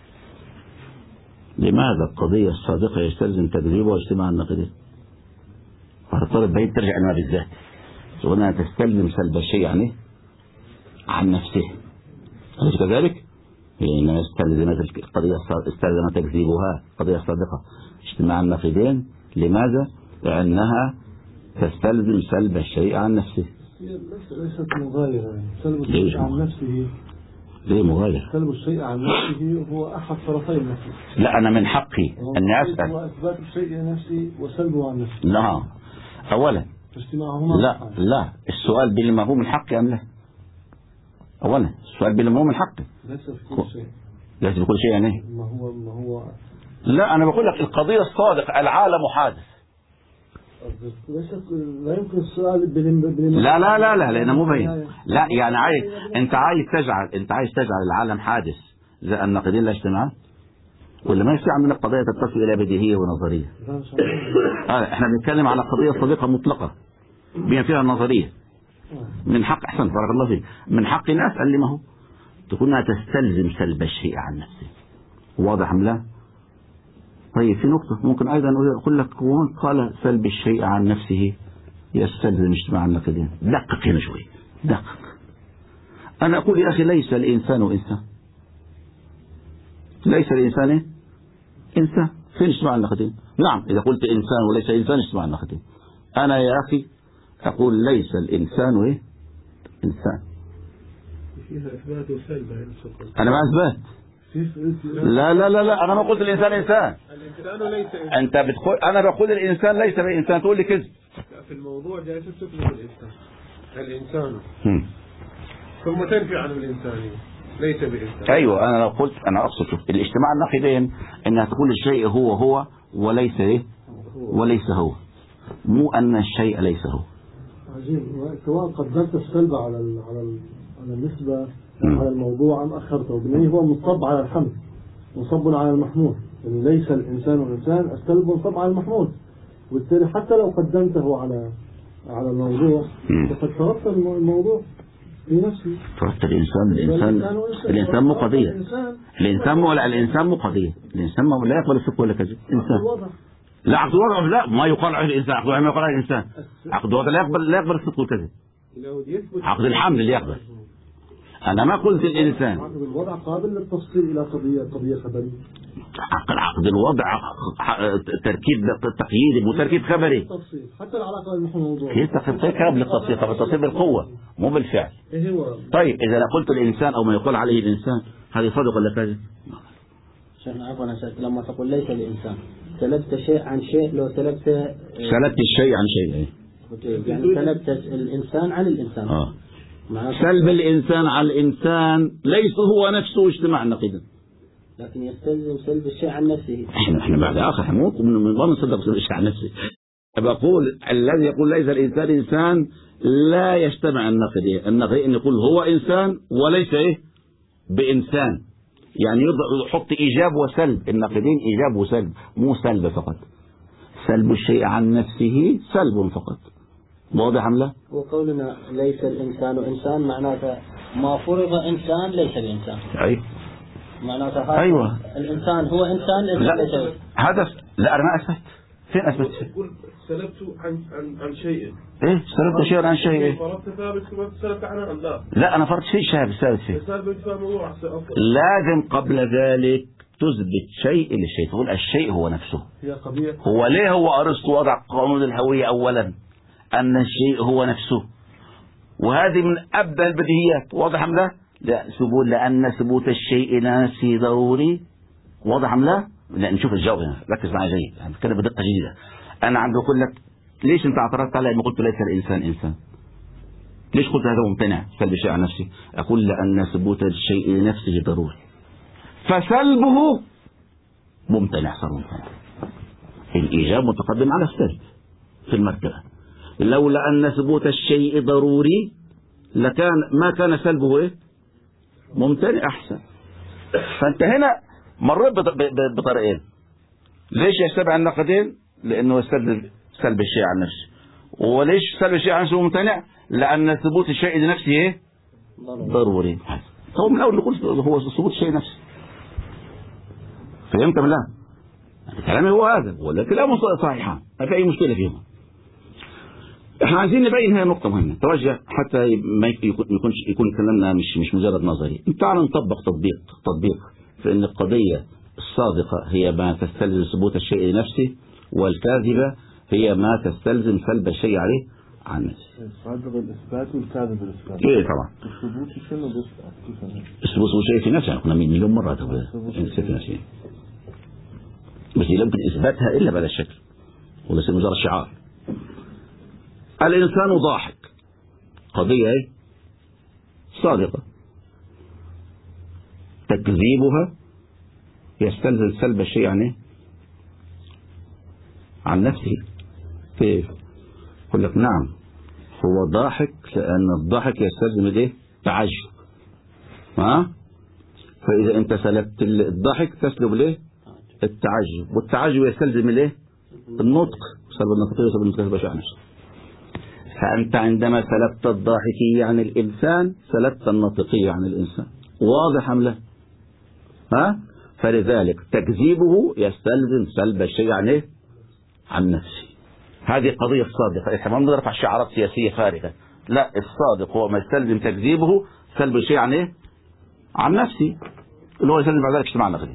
Speaker 1: لماذا القضية الصادقة يستلزم تكذيبها واجتماع النقيضين؟ فالطالب بعيد ترجع لما بالذات. قلنا تستلزم سلب الشيء يعني عن نفسه. أليس كذلك؟ لأن القضية استلزم تكذيبها القضية الصادقة اجتماع النقيضين. لماذا؟ لأنها تستلزم سلب الشيء عن نفسه.
Speaker 3: ليست مغايرة. سلب الشيء عن نفسه
Speaker 1: ليه مغاير؟
Speaker 3: سلب الشيء عن نفسه هو أحد طرفي النفس.
Speaker 1: لا أنا من حقي أني أسأل.
Speaker 3: هو إثبات الشيء لنفسه وسلبه عن نفسه.
Speaker 1: لا أولا
Speaker 3: اجتماعهما.
Speaker 1: لا السؤال بما هو من حقي أم لا؟ أولا السؤال بما هو من حقي.
Speaker 3: ليس في كل شيء.
Speaker 1: ليس بكل شيء يعني.
Speaker 3: ما هو
Speaker 1: لا أنا بقول لك القضية الصادقة العالم حادث.
Speaker 3: لا يمكن السؤال
Speaker 1: لا لأنه مو بين. لا يعني أنت عايز تجعل العالم حادث زي النقيضين لا اجتماعان، ولا ما يصير عندنا قضية تتصل إلى بديهية ونظرية. احنا بنتكلم على قضية صديقة مطلقة بما فيها النظرية. من حق أحسن بارك الله فيك، من حق الناس أسأل لما هو تكونها تستلزم سلب الشيء عن نفسه. واضح أم لا؟ طيب في نقطة ممكن أيضا أقول لك، ومن قال سلب الشيء عن نفسه يستلزم اجتماع النقيضين؟ دقق هنا شوي، دقق. أنا أقول يا أخي ليس الإنسان إنسان، ليس الإنسان إنسان، فين اجتماع النقيضين؟ نعم إذا قلت إنسان وليس إنسان اجتماع النقيضين. أنا يا أخي أقول ليس الإنسان إنسان.
Speaker 4: فيها إثبات وسلب.
Speaker 1: أنا ما أثبت. لا أنا ما قلت الإنسان إنسان.
Speaker 4: الإنسان ليس إنسان.
Speaker 1: أنت بتقول أنا بقول الإنسان ليس بإنسان، تقول لي كذب.
Speaker 4: في الموضوع جالس تثبت الإنسان ثم تنفي عنه الإنسانية، ليس بإنسان.
Speaker 1: أيوة أنا لو قلت، أنا أقصد شوف الاجتماع النقيضين إنها تقول الشيء هو وليس هو، مو أن الشيء ليس هو.
Speaker 3: عجيب. سواء قدمت السلب على النسبة على الموضوع أم أخرته، بالنسبة هو منصب على الحمد، منصب على المحمود. يعني ليس الإنسان إنسان، السلب منصب على المحمود، وبالتالي حتى لو قدمته على الموضوع فقد فرضت الموضوع في نفسه.
Speaker 1: فرضت الإنسان مو قضية. الإنسان مو قضية. الإنسان لا يقبل الصدق ولا كذب. إنسان. لا عقد الوضع لا ما يقال عليه الإنسان، عقد الوضع ما يقال عليه الإنسان. عقد الوضع لا يقبل الصدق والكذب. عقد الحمل اللي يقبل. أنا ما قلت الإنسان.
Speaker 3: عقد الوضع قابل للتفصيل إلى قضية خبرية.
Speaker 1: عقد الوضع تركيب تقييدي وتركيب خبري.
Speaker 3: حتى العلاقة بالموضوع.
Speaker 1: هي تركيب للتفصيل، فالتفصيل بالقوة مو بالفعل. طيب إذا أنا قلت الإنسان أو ما يقال عليه الإنسان، هذه صدق ولا كذب؟
Speaker 2: شيخنا عفوا لما تقول ليس الإنسان سلبت شيء عن شيء، لو سلبت
Speaker 1: الشيء عن شيء
Speaker 2: يعني سلبت الإنسان عن الإنسان.
Speaker 1: سلب الإنسان عن الإنسان ليس هو نفسه اجتماع نقيضا،
Speaker 2: لكن يستلزم سلب الشيء عن نفسه.
Speaker 1: احنا بعد آخر حموت من ضمن صدق سلب الشيء عن نفسه. بقول الذي يقول ليس الإنسان إنسان لا يجتمع النقيض أن يقول هو إنسان وليس بإنسان، يعني يحط إيجاب وسلب. النقيضين إيجاب وسلب، مو سلب فقط. سلب الشيء عن نفسه سلب فقط. واضح أم لا؟
Speaker 2: وقولنا ليس الإنسان إنسان معناته ما فرض إنسان ليس بإنسان.
Speaker 1: أيوة.
Speaker 2: معناته
Speaker 1: أيوة.
Speaker 2: الإنسان هو إنسان
Speaker 1: لا هذا لا أنا ما أثبت. فين أثبت؟
Speaker 4: تقول سلبت عن شيء.
Speaker 1: إيه سلبت شيء عن شيء؟
Speaker 4: فرضت ثابت كما سلبت عنه لا.
Speaker 1: لا أنا فرضت شيء ثابت فيه. لازم قبل ذلك تثبت شيء للشيء، تقول الشيء هو نفسه. هو ليه هو أرسطو وضع قانون الهوية أولا أن الشيء هو نفسه، وهذه من أبدى البديهيات. واضح أم لا؟ لأن ثبوت الشيء نفسه ضروري. واضح أم لا؟ لا نشوف الجواب هنا، ركز معي جيد، هنتكلم بدقة جديدة. أنا عم بقول لك ليش أنت اعترضت علي لما قلت ليس الإنسان إنسان؟ ليش قلت هذا ممتنع سلب الشيء عن نفسه؟ أقول لأن ثبوت الشيء لنفسه ضروري، فسلبه ممتنع، صار ممتنع. الإيجاب متقدم على السلب في المرتبة. لولا أن ثبوت الشيء ضروري لكان ما كان سلبه ممتنع أحسن. فأنت هنا مريت بطريقين. ليش يجتمع النقدين؟ لأنه سلب الشيء عن نفسه. وليش سلب الشيء عن نفسه ممتنع؟ لأن ثبوت الشيء لنفسه ضروري. هو من الأول نقول هو ثبوت الشيء نفسه. فهمت من لا؟ كلامي هو هذا، ولا كلامه صحيحان، ما في أي مشكلة فيهم. احنا عايزين نبين هنا نقطة مهمة توجه حتى ما يكون كلامنا مش مجرد نظري. تعال نطبق تطبيق في ان القضية الصادقة هي ما تستلزم ثبوت الشيء لنفسه، والكاذبة هي ما تستلزم سلب الشيء عليه. عن نفسي.
Speaker 3: الصادق الإثبات والكاذب الإثبات.
Speaker 1: إيه طبعا.
Speaker 3: الثبوت شنو بإثبات؟
Speaker 1: الثبوت هو شيء في نفسه، كنا مليون مرة في نفسه، بس لا يمكن إثباتها إلا بهذا الشكل، وليس مجرد شعار. الإنسان ضاحك، قضية إيه؟ صادقة، تكذيبها يستلزم سلب الشيء عن نفسه. كيف؟ يقول لك نعم هو ضاحك لأن الضحك يستلزم الايه؟ تعجب. فإذا أنت سلبت الضحك تسلب الايه؟ التعجب، والتعجب يستلزم الايه؟ النطق، سلب النطقية وسلب النطقية بشأن نفسه. فأنت عندما سلبت الضاحكية عن الإنسان سلبت النطقية عن الإنسان. واضح أم لا؟ فلذلك تكذيبه يستلزم سلب الشيء عن نفسه. هذه قضية الصادقة. احنا ما بنرفع شعارات سياسية خارجة، لا، الصادق هو ما يستلزم تكذيبه سلب الشيء عن نفسه، اللي هو يستلزم بعد ذلك اجتماع نقدي.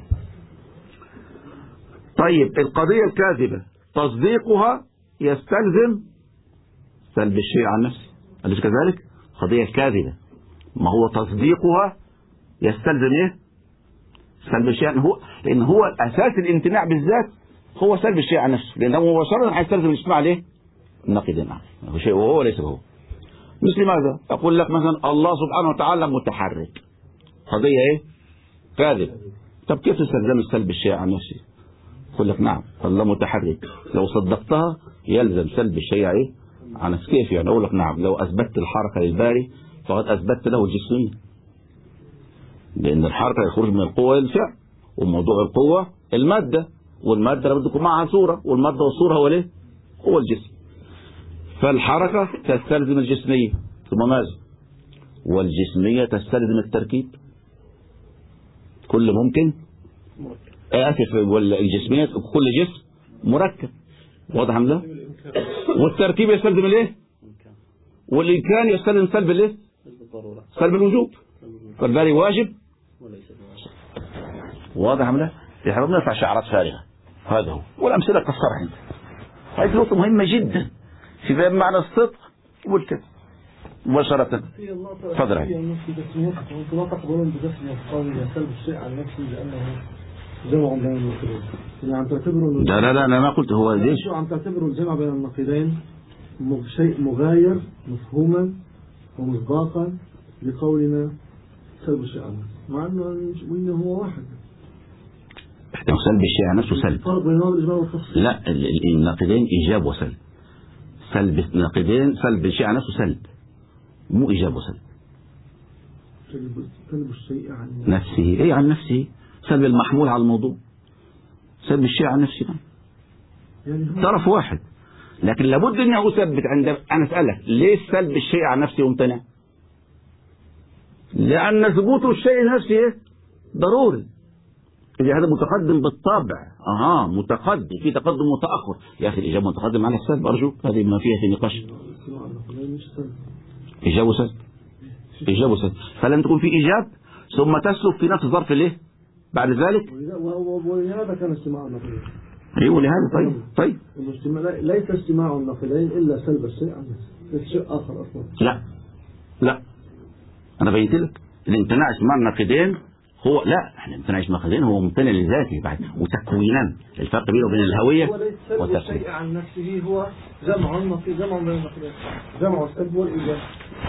Speaker 1: طيب القضية الكاذبة تصديقها يستلزم سلب الشيء عن نفسه، أليس كذلك؟ قضية كاذبة ما هو تصديقها يستلزم سلب الشيء، لأن هو أساس الامتناع بالذات هو سلب الشيء عن نفسه، لأنه مباشرة هيستلزم الاجتماع النقيض هو شيء وهو ليس هو. مثل ماذا؟ أقول لك مثلا الله سبحانه وتعالى متحرك، قضية كاذب. طب كيف تستلزم سلب الشيء عن نفسه؟ أقول لك نعم الله متحرك، لو صدقتها يلزم سلب الشيء عن نفسه. كيف يعني؟ أقول لك نعم لو أثبتت الحركة للباري فقد أثبتت له الجسمية، لأن الحركة يخرج من القوة الفعل، وموضوع القوة المادة، والمادة لابد يكون معها صورة، والمادة والصورة هو الجسم. فالحركة تستلزم الجسمية، ثم ماذا؟ والجسمية تستلزم التركيب. كل ممكن والجسمية كل جسم مركب، واضح أم لا؟ والتركيب يستلزم الايه؟ والإمكان يستلزم سلب سلب الوجوب، فالباري واجب. واضح أم لا؟ احنا بنرفع شعارات فارغة، هذا هو. والأمثلة كثرها انت. هذه نقطة مهمة جدا في باب معنى الصدق والكذب مباشرة. تفضل.
Speaker 3: انتم لا تقبلون بتسمية قوله سلب الشيء عن نفسه لأنه جمع بين النقيضين، يعني عم تعتبروا
Speaker 1: لا أنا ما قلت هو ليش؟
Speaker 3: عم تعتبروا الجمع بين النقيضين شيء مغاير مفهوما ومصداقا لقولنا سلب الشيء عن نفسه، مع انه هو واحد.
Speaker 1: سلب الشيء عن نفسه سلب. لا، النقيضين إيجاب وسلب. سلب النقيضين سلب الشيء عن نفسه سلب، مو إيجاب وسلب.
Speaker 3: سلب الشيء عن
Speaker 1: نفسه، إيه عن نفسه، سلب المحمول على الموضوع، سلب الشيء عن نفسه يعني طرف واحد. لكن لابد أن أثبت أنا أسألك ليش سلب الشيء عن نفسه ممتنع؟ لأن ثبوت الشيء نفسه ضروري. إذا هذا متقدم بالطبع، متقدم في تقدم متأخر. يا أخي الإجابة متقدم على السلب، أرجوك، هذه ما فيها في نقاش. إجابة سلب، إجابة سلب، فلن تكون في إيجاب ثم تسلك في نفس الظرف ليه بعد ذلك.
Speaker 3: ولهذا كان اجتماع النقيضين.
Speaker 1: أيوه ولهذا. طيب
Speaker 3: ليس اجتماع النقيضين إلا سلب الشيء عن نفسه، شيء آخر أصلا.
Speaker 1: لا أنا بينت لك الامتناع اجتماع النقيضين هو احنا امتناع اجتماع النقيضين هو ممتنع لذاته بعد وتكوينا. الفرق بينه وبين الهوية والتفسير.
Speaker 3: الشيء عن نفسه هو جمع النقيض، جمع بين النقيضين، جمع السلب والإيجاب.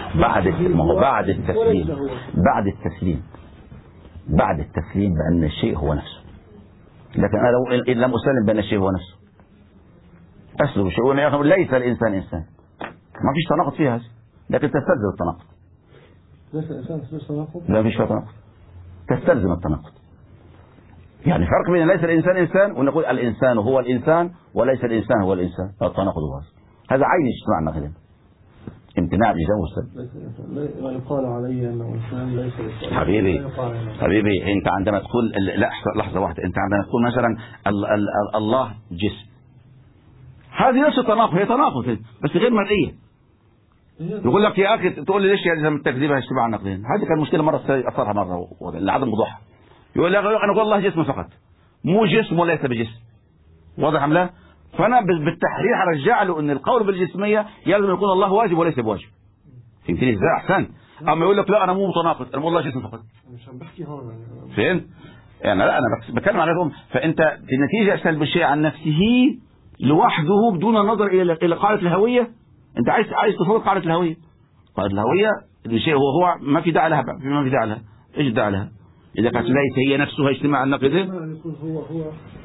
Speaker 1: بعد التسليم بأن الشيء هو نفسه. لكن أنا لو لم أسلم بأن الشيء هو نفسه أسلم الشيء يا أخي ليس الإنسان إنسان، ما فيش تناقض فيها هذه، لكن تستلزم التناقض.
Speaker 3: ليس الإنسان تناقض؟
Speaker 1: لا فيش تناقض، تستلزم التناقض. يعني فرق بين ليس الإنسان إنسان ونقول الإنسان هو الإنسان وليس الإنسان هو الإنسان، التناقض هو هذا عين اجتماع النقيضين، امتناع الإيجاب والسلب.
Speaker 3: ويقال علي أنه إنسان ليس
Speaker 1: حبيبي أنت عندما تقول لحظة واحدة، أنت عندما تقول مثلا الله جسم، هذه نفس التناقض، هي تناقض بس غير مرئية. يقول لك يا أخي تقول لي ليش يلزم التكذيب اجتماع النقيضين؟ هذه كان مشكلة مرة أثرها مرة لعدم وضوحها. يقول لك أنا أقول الله جسم فقط، مو جسم وليس بجسم، واضح أم لا؟ فأنا بالتحرير هرجع له أن القول بالجسمية يلزم يكون الله واجب وليس بواجب. فهمتني ازاي؟ أحسن. أما يقول لك لا أنا مو متناقض، أنا والله جسم فقط.
Speaker 3: مش عم بحكي هون
Speaker 1: فهمت؟ يعني لا أنا بتكلم عليهم. فأنت النتيجة سلب الشيء عن نفسه لوحده بدون النظر إلى قاعدة الهوية. أنت عايز تصور قاعدة الهوية. قاعدة الهوية الشيء هو ما في داعي لها، ما في داعي لها. إيش الداعي لها؟ إذا كانت ليس هي نفسها اجتماع النقيضين.
Speaker 3: يكون هو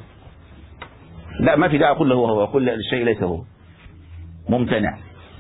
Speaker 1: لا ما في داعي أقول له هو، كل الشيء ليس هو ممتنع.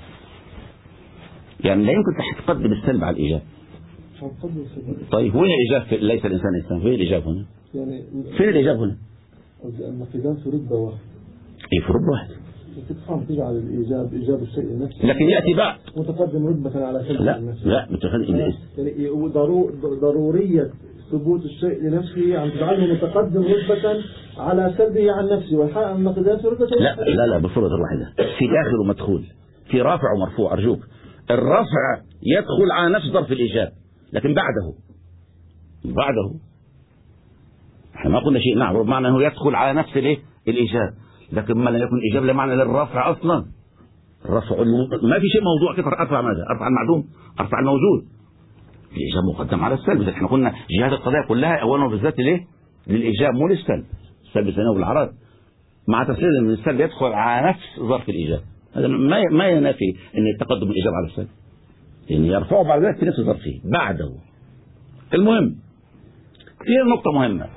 Speaker 1: يعني لا يمكن تقدم السلب على الإيجاب. طيب وين الإيجاب؟ ليس الإنسان إنسان، فين الإيجاب هنا؟
Speaker 3: يعني
Speaker 1: فين الإيجاب هنا؟
Speaker 3: النقيضان في رتبة واحدة.
Speaker 1: إيه في رتبة واحدة.
Speaker 3: تفهم تجعل الإيجاب إيجاب الشيء لنفسه.
Speaker 1: لكن يأتي بعد.
Speaker 3: متقدم رتبة على سلب النفس.
Speaker 1: لا متقدم.
Speaker 3: يعني ضرورية ثبوت الشيء لنفسه عم تجعله متقدم رتبة على سلبه عن نفسه، والحقيقة النقيضان في رتبة.
Speaker 1: لا بصورة واحدة. في داخل ومدخول، في رافع ومرفوع. أرجوك الرفع يدخل على نفس ظرف الإيجاب، لكن بعده احنا ما قلنا شيء نعم بمعنى انه يدخل على نفس الإيجاب، لكن ما لم يكن إيجاب لمعنى للرفع أصلا. الرفع ما في شيء موضوع كيف أرفع ماذا؟ أرفع المعدوم، أرفع الموجود. الإيجاب مقدم على السلب. احنا قلنا جهات القضايا كلها أولا بالذات للإيجاب مو للسلب. السلب يتناول الأعراض مع تفسير ان السلب يدخل على نفس ظرف الإيجاب. هذا ما ينافي ان التقدم الإيجاب على السلب، يعني يرفعه بعد ذلك في نفس ظرفه بعده. المهم في نقطة مهمة،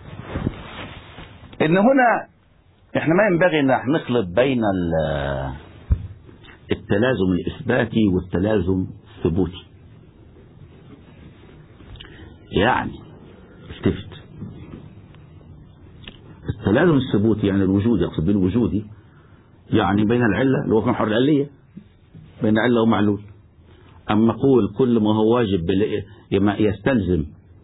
Speaker 1: ان هنا احنا ما ينبغي ان نخلط بين التلازم الإثباتي والتلازم الثبوتي. يعني التفت، التلازم الثبوتي يعني الوجودي، يقصد بالوجودي يعني بين العلة اللي هو محور العلية، بين علة ومعلول. أما أقول كل ما هو واجب يستلزم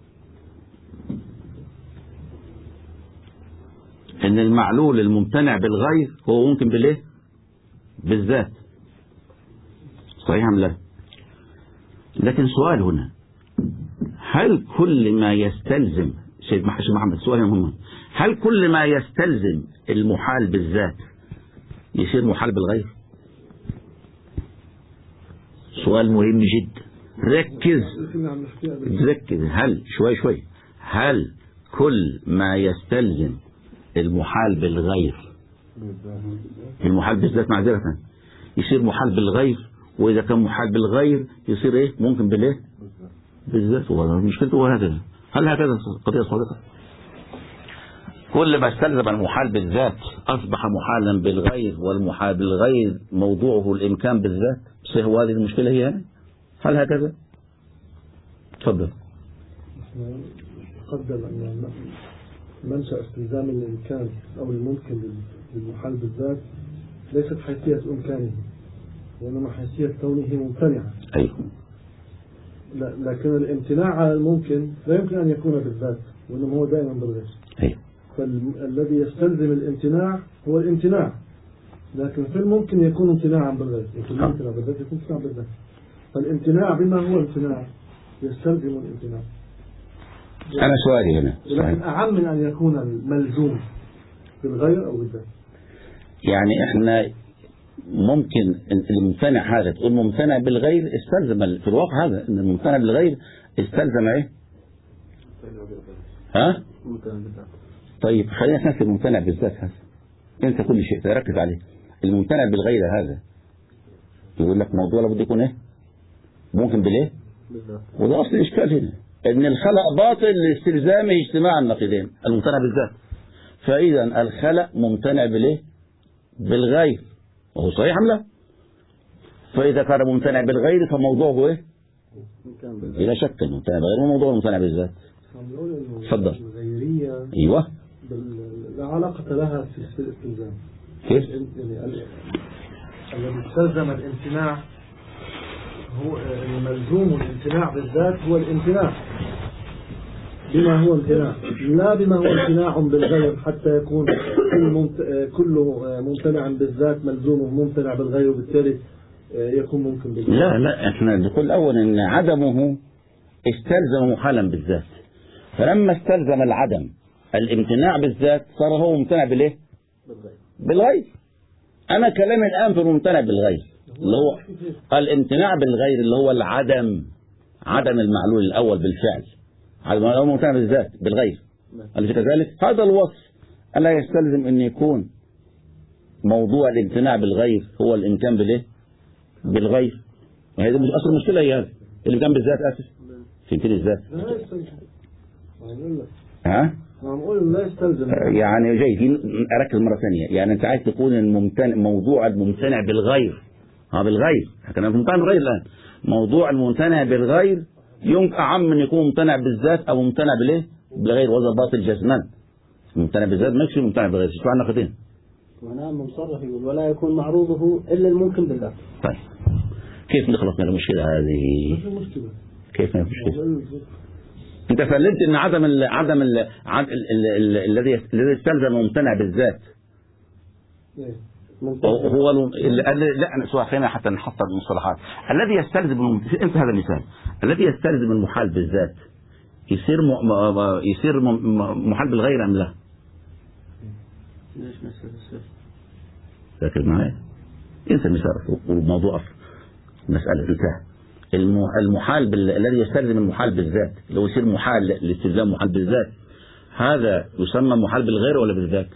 Speaker 1: ان المعلول الممتنع بالغير هو ممكن بالذات. صحيح أم لا؟ لكن سؤال هنا، هل كل ما يستلزم سيد محمد سؤال مهم، هل كل ما يستلزم المحال بالذات يصير محال بالغير؟ سؤال مهم جدا. ركز هل شوي هل كل ما يستلزم المحال بالغير، المحال بالذات معذرة، يصير محال بالغير؟ وإذا كان محال بالغير يصير إيه؟ ممكن بالذات. مشكلته هو هكذا. هل هكذا قضية صادقة؟ كل ما استلزم المحال بالذات أصبح محالا بالغير، والمحال بالغير موضوعه الإمكان بالذات. هو هذه المشكلة هي يعني؟ هل هكذا؟ تفضل.
Speaker 3: قدم أن منشأ استلزام الإمكان أو الممكن للمحال بالذات ليست حيثية إمكانه، وإنما حيثية كونه ممتنعا.
Speaker 1: أيوه.
Speaker 3: لكن الامتناع على الممكن لا يمكن أن يكون بالذات، وإنما هو دائما بالغير.
Speaker 1: أيوه.
Speaker 3: فالذي يستلزم الامتناع هو الامتناع، لكن في الممكن يكون امتناعا بالغير، وفي الامتناع بالذات يكون امتناع بالذات. فالامتناع بما هو امتناع يستلزم الامتناع.
Speaker 1: أنا سؤالي هنا
Speaker 3: لكن أعم من أن يكون الملزوم بالغير أو بالذات.
Speaker 1: يعني إحنا ممكن الممتنع هذا تقول ممتنع بالغير استلزم في الواقع هذا ان الممتنع بالغير استلزم ايه؟ ها؟ طيب خلينا نحسب الممتنع بالذات هذا. انت كل شيء تركز عليه. الممتنع بالغير هذا يقول لك موضوع لابد يكون ايه؟ ممكن بالايه؟ وده اصل الاشكال هنا، ان الخلق باطل لاستلزامه اجتماع النقيضين الممتنع بالذات. فاذا الخلق ممتنع بالايه؟ بالغير، وهو صحيح أم لا؟ فإذا كان ممتنع بالغير فموضوعه إيه؟ بلا شك ممتنع بالغير وموضوع ممتنع بالذات. تفضل.
Speaker 3: الغيرية
Speaker 1: أيوه
Speaker 3: لا علاقة لها في الاستلزام.
Speaker 1: كيف؟
Speaker 3: يعني الذي استلزم الامتناع هو الملزوم الامتناع بالذات هو الامتناع بما هو امتناع، لا بما هو امتناع بالغير حتى يكون كل ممتنع بالذات ملزومه ممتنع بالغير، وبالتالي يكون ممكن بالغير.
Speaker 1: لا احنا نقول أولا ان عدمه استلزم محالا بالذات، فلما استلزم العدم الامتناع بالذات صار هو ممتنع بالايه؟ بالغير. أنا كلامي الآن في الممتنع بالغير اللي هو الامتناع بالغير اللي هو عدم المعلول الأول بالفعل، عدم الممتنع بالذات بالغير أليس كذلك؟ هذا الوصف ألا يستلزم أن يكون موضوع الامتناع بالغير هو الإمكان بالغير. وهذا مش أصل المشكلة، هي هذا الإمكان بالذات. آسف فهمتني الذات. ها؟
Speaker 3: لا يستلزم.
Speaker 1: يعني جيد، أركز مرة ثانية. يعني أنت عايز تكون موضوع الممتنع بالغير بالغير، احنا في ممتنع بالغير الآن. موضوع الممتنع بالغير يمكن أعم من يكون ممتنع بالذات أو ممتنع بالغير، وهذا باطل جزما. ممتنع بالذات ما يكفي ممتنع بالغير. شو عندنا خطين؟
Speaker 2: ونعم مصرف يقول ولا يكون معروضه إلا الممكن بالله.
Speaker 1: طيب كيف نخلص من المشكلة هذه؟
Speaker 3: مش مشكلة.
Speaker 1: كيف المشكلة؟ انت سلمت ان الذي يستلزم ممتنع بالذات هو لا انا سؤال خلينا حتى نحصل المصطلحات. الذي يستلزم انت هذا المثال، الذي يستلزم المحال بالذات يصير محال بالغير ام لا؟
Speaker 2: ليش نسأل السؤال؟
Speaker 1: ركز معي، انسى المثال والموضوع مسألة انتهى. المحال الذي يستلزم المحال بالذات اللي هو يصير محال لاستلزام محال بالذات، هذا يسمى محال بالغير ولا بالذات؟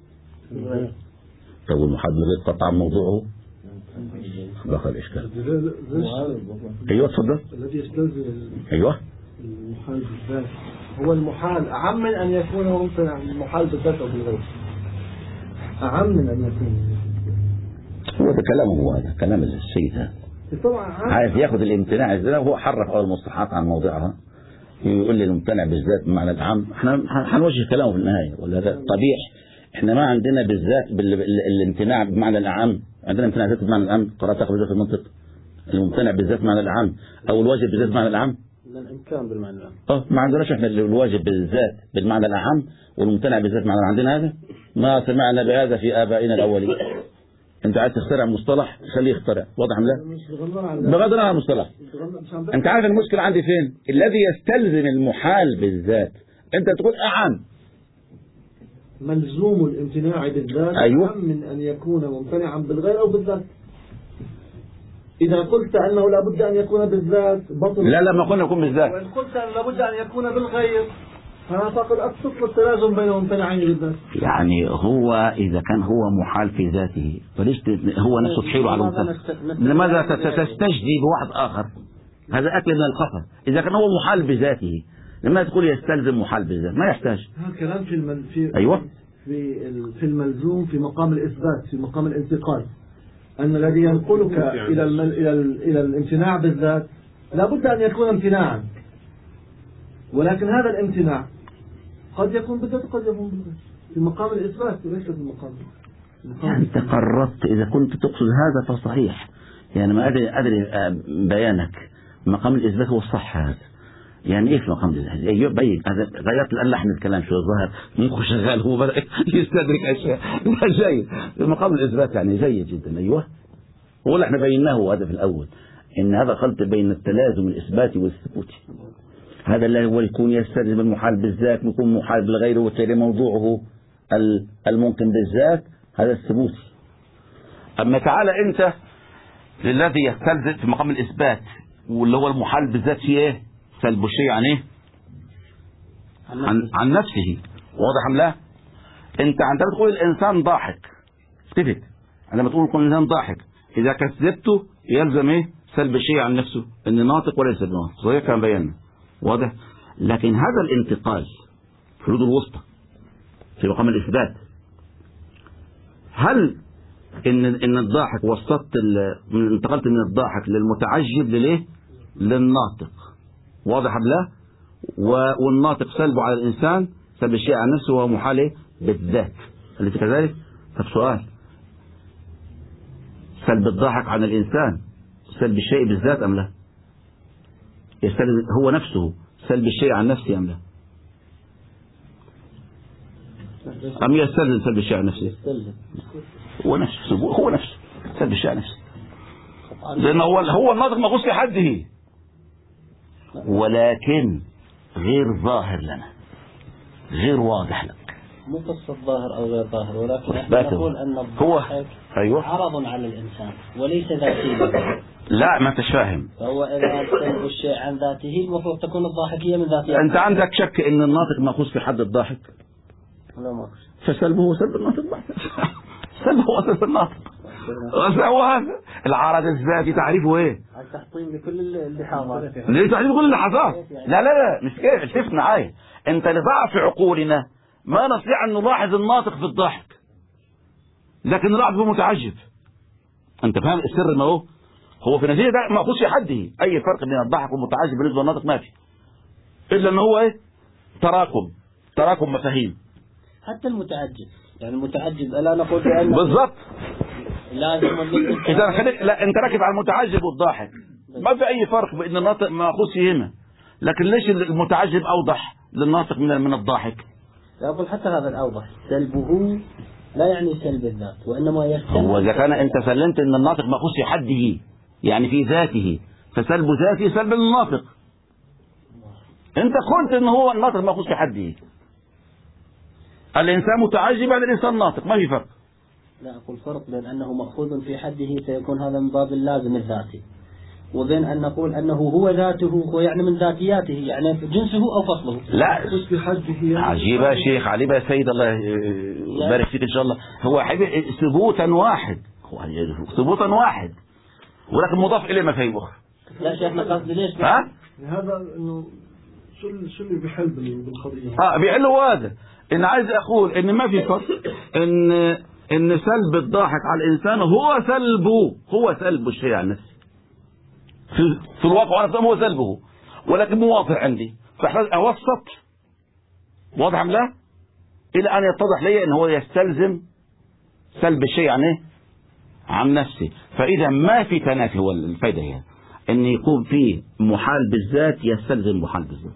Speaker 1: طب المحال بالغير قطع موضوعه دخل الاشكال. ايوه اتفضل.
Speaker 3: الذي يستلزم
Speaker 1: ايوه
Speaker 3: المحال بالذات هو المحال أعم من أن يكون ممتنع المحال بالذات أو بالغير، أعم من أن يكون.
Speaker 1: هو ده كلامه، هذا كلام السيد هذا
Speaker 3: طبعا
Speaker 1: عايز ياخذ الامتناع ازاي. هو حرف اول المصطلحات عن موضعها، يقول لي الممتنع بالذات بمعنى العام. احنا هنوجه كلامه في النهايه ولا هذا طبيعي. احنا ما عندنا بالذات الامتناع بمعنى العام، عندنا امتناع بالذات بمعنى العام. قراتها بالذات في المنطق الممتنع بالذات بمعنى العام او الواجب بالذات بمعنى العام.
Speaker 2: لا الامكان بالمعنى العام.
Speaker 1: ما عندناش احنا الواجب بالذات بالمعنى العام والممتنع بالذات بمعنى عندنا هذا. ما سمعنا بهذا في ابائنا الاولين. انت عايز تخترع مصطلح خليه يخترع، واضح ام لا؟ بغض النظر عن المصطلح. انت عارف المشكله عندي فين؟ الذي يستلزم المحال بالذات انت تقول اعم.
Speaker 3: ملزوم الامتناع بالذات
Speaker 1: أيوة.
Speaker 3: أعم من أن يكون ممتنعا بالغير أو بالذات. إذا قلت أنه لابد أن يكون بالذات بطل.
Speaker 1: لا ما قلنا يكون بالذات.
Speaker 3: وإن قلت أنه لابد أن يكون بالغير فأعتقد أقصد التلازم بين ممتنعين بالذات.
Speaker 1: يعني هو إذا كان هو محال في ذاته فليش هو نفسه تحيله على الممتنع؟ لماذا تستجدي بواحد آخر؟ هذا أكل من الخفا. إذا كان هو محال بذاته لما تقول يستلزم محال بالذات؟ ما يحتاج.
Speaker 3: هذا كلام في
Speaker 1: أيوة
Speaker 3: في الملزوم في مقام الإثبات، في مقام الانتقال، أن الذي ينقلك إلى الامتناع بالذات لابد أن يكون امتناعا، ولكن هذا الامتناع قد يكون بالذات وقد يكون بالغير في مقام الإثبات وليس في مقام
Speaker 1: أنت قررت إذا كنت تقصد هذا فصحيح. يعني ما أدري بيانك مقام الإثبات هو الصح هذا. يعني إيه في مقام الإثبات؟ أيوه بين هذا غيرت الآن لحن الكلام شوي الظاهر مخه شغال هو بدأ يستدرك أشياء. جيد في مقام الإثبات يعني جيد جدا. أيوه هو اللي احنا بيناه هذا في الأول، إن هذا خلط بين التلازم الإثباتي والثبوتي. هذا اللي هو يكون يستلزم المحال بالذات يكون محال بالغير وبالتالي موضوعه الممكن بالذات هذا الثبوتي. أما تعالى أنت للذي يستلزم في مقام الإثبات واللي هو المحال بالذات فيه إيه؟ سلب الشيء عن إيه؟ عن نفسه. واضح أم لا؟ أنت عندما تقول الإنسان ضاحك اكتفت. عندما تقول الإنسان ضاحك إذا كذبته يلزم إيه؟ سلب الشيء عن نفسه إن ناطق وليس بناطق. صحيح كان بينا واضح. لكن هذا الانتقال في الحدود الوسطى في مقام الإثبات، هل إن الضاحك انتقلت من الضاحك للمتعجب لليه؟ للناطق. واضح أم لا؟ والناطق سلبه على الإنسان سلب الشيء عن نفسه وهو محال بالذات. أليس كذلك؟ طب سؤال، سلب الضاحك عن الإنسان سلب الشيء بالذات أم لا؟ يستلزم هو نفسه سلب الشيء عن نفسه أم لا؟ أم يستلزم سلب الشيء عن نفسه؟ هو نفسه سلب الشيء عن نفسه، لأنه هو الناطق مغوص في حده، ولكن غير ظاهر لنا غير واضح لك.
Speaker 2: مو قصة ظاهر أو غير ظاهر، ولكن احنا نقول أن الضحك عرض على الإنسان وليس ذاتي له.
Speaker 1: لا ما انتش فاهم.
Speaker 2: فهو إذا سلب الشيء عن ذاته المفروض تكون الضاحكية من ذاتها.
Speaker 1: أنت عندك شك إن الناطق مأخوذ في حد الضاحك؟
Speaker 2: لا ما
Speaker 1: فسلبه هو سلب الناطق بعد. سلبه هو سلب الناطق. هو هذا العرض الذاتي تعريفه إيه؟
Speaker 2: التحطيم لكل اللحظات.
Speaker 1: ليه تعريف كل اللحظات؟ لا لا لا مش كده، شوف معايا. أنت لضعف عقولنا ما نستطيع أن نلاحظ الناطق في الضحك، لكن نلاحظ في متعجب. أنت فاهم السر ما هو في نتيجة ده مأخوذ في حده. أي فرق بين الضحك والمتعجب بالنسبة للناطق ما في، إلا أن هو إيه؟ تراكم مفاهيم.
Speaker 2: حتى المتعجب، يعني المتعجب ألا نقول بأنه
Speaker 1: بالضبط.
Speaker 2: لازم
Speaker 1: إذا خليك لا أنت راكب على المتعجب والضاحك، ما في أي فرق بين الناطق مأخوذ فيهما، لكن ليش المتعجب أوضح للناطق من الضاحك؟
Speaker 2: لا أقول حتى هذا الأوضح، سلبه لا يعني سلب الذات، وإنما يستلب.
Speaker 1: هو إذا كان أنت سلمت أن الناطق مأخوذ في حده يعني في ذاته، فسلب ذاته سلب الناطق. أنت قلت أن هو الناطق مأخوذ في حده. الإنسان متعجب عن الإنسان ناطق، ما في فرق.
Speaker 2: لا أقول فرق بين أنه مأخوذ في حده فيكون هذا من باب اللازم الذاتي، وبين أن نقول أنه هو ذاته، هو يعني من ذاتياته، يعني جنسه أو فصله.
Speaker 1: لا
Speaker 3: في حده
Speaker 1: عجيب يا شيخ، عجيب يا سيد، الله يبارك فيك إن شاء الله. هو حبيبي ثبوتا واحد، ثبوتا واحد، ولكن مضاف إليه مفاهيم أخرى.
Speaker 2: لا شيخنا قصدي ليش؟
Speaker 3: هذا إنه شو اللي بيحل بالقضية؟
Speaker 1: بيحل هذا إن عايز أقول إن ما في فرق، إن سلب الضاحك على الإنسان هو سلب الشيء عن نفسه. في الواقع أنا هو سلبه، ولكن مو واضح عندي، فأحتاج أوسط. واضح أم لا؟ إلى أن يتضح لي إن هو يستلزم سلب الشيء عن نفسه. فإذا ما في تنافي، هو الفائدة هي أن يكون فيه محال بالذات يستلزم محال بالذات.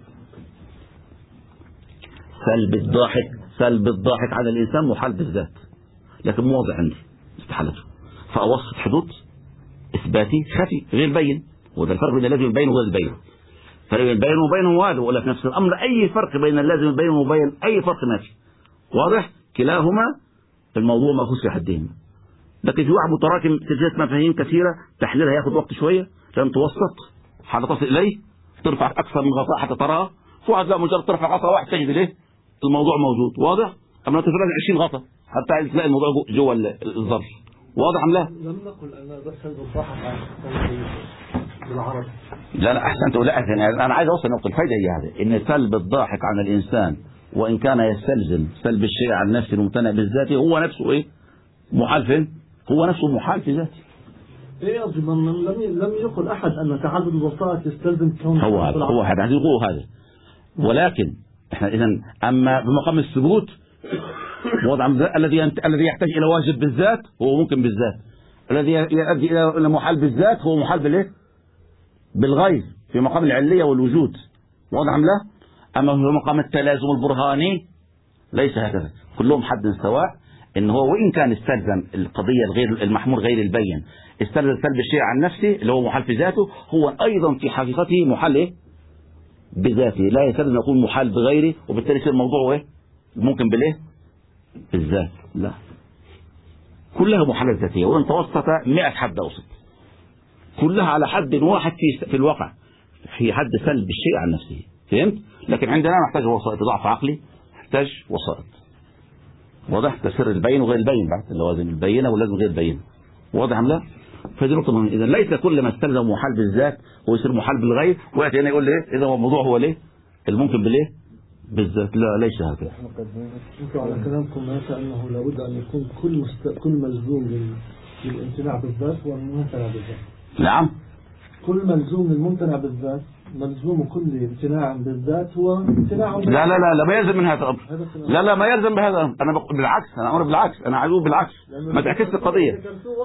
Speaker 1: سلب الضاحك على الإنسان محال بالذات، لكن مو واضح عندي استحالته، فأوسط حدود إثباتي خفي غير بين. وده الفرق بين اللازم البين وغير البين. فرق بين البين وبينه واضح، ولا في نفس الأمر أي فرق بين اللازم البين وبين أي فرق ما في. واضح؟ كلاهما الموضوع مأخوذ في حدين، لكن في واحد متراكم سلسلة مفاهيم كثيرة، تحليلها ياخذ وقت شوية عشان توسط حتى تصل إليه، ترفع أكثر من غطاء حتى تراها. في واحد لا مجرد ترفع غطاء واحد تجد إليه الموضوع موجود. واضح؟ أما ترفع 20 غطاء حتى تلاقي الموضوع جوا الظرف. واضح أم لا؟
Speaker 3: لم نقل أن هذا سلب الضحك بالعرب.
Speaker 1: لا أحسنت. ولا أنا عايز أوصل نقطة الفائدة هي هذا، إن سلب الضاحك عن الإنسان وإن كان يستلزم سلب الشيء عن نفسه الممتنع بالذات، هو نفسه إيه؟ محال فين؟ هو نفسه محال في ذاته.
Speaker 3: إيه قصدي لم يقل أحد أن تعدد الوسائط يستلزم كون
Speaker 1: هو هذا هذا. ولكن إحنا إذا أما بمقام الثبوت وضع الذي يحتاج إلى واجب بالذات هو ممكن بالذات، الذي يؤدي إلى محال بالذات هو محال بالإيه؟ بالغير، في مقام العلية والوجود. واضح أم لا؟ أما في مقام التلازم البرهاني ليس هكذا، كلهم حد سواء. إن هو وإن كان استلزم القضية الغير المحمول غير البين، استلزم سلب الشيء عن نفسه اللي هو محال في ذاته، هو أيضا في حقيقته محال إيه؟ بذاته. لا يستلزم يكون محال بغيره، وبالتالي يصير الموضوع إيه؟ ممكن بالإيه؟ بالذات. لا، كلها محالات ذاتية، وإن توسط 100 حد أوسط، كلها على حد واحد في الواقع، في حد سلب الشيء عن نفسه. فهمت؟ لكن عندنا نحتاج وسائط، ضعف عقلي نحتاج وسائط. واضح؟ تسر البين وغير البين، بعد اللوازم البينة واللازم غير البين. واضح أم لا؟ فدي نقطة مهمة. إذا ليس كل ما استلزم محال بالذات هو يصير محال بالغير، ويأتي هنا يقول لي إيه؟ إذا هو الموضوع هو ليه؟ الممكن بالإيه؟ بالذات. لا، ليس هكذا.
Speaker 3: أنتم على كلامكم هذا أنه لابد أن يكون كل ملزوم للامتناع بالذات هو الممتنع بالذات.
Speaker 1: نعم.
Speaker 3: كل ملزوم للممتنع بالذات، ملزوم كل امتناع بالذات هو امتناع.
Speaker 1: لا ما يلزم من هذا الأمر. لا ما يلزم بهذا الأمر. أنا بقول بالعكس، أنا أمر بالعكس، أنا عايزه بالعكس، ما تعكس القضية.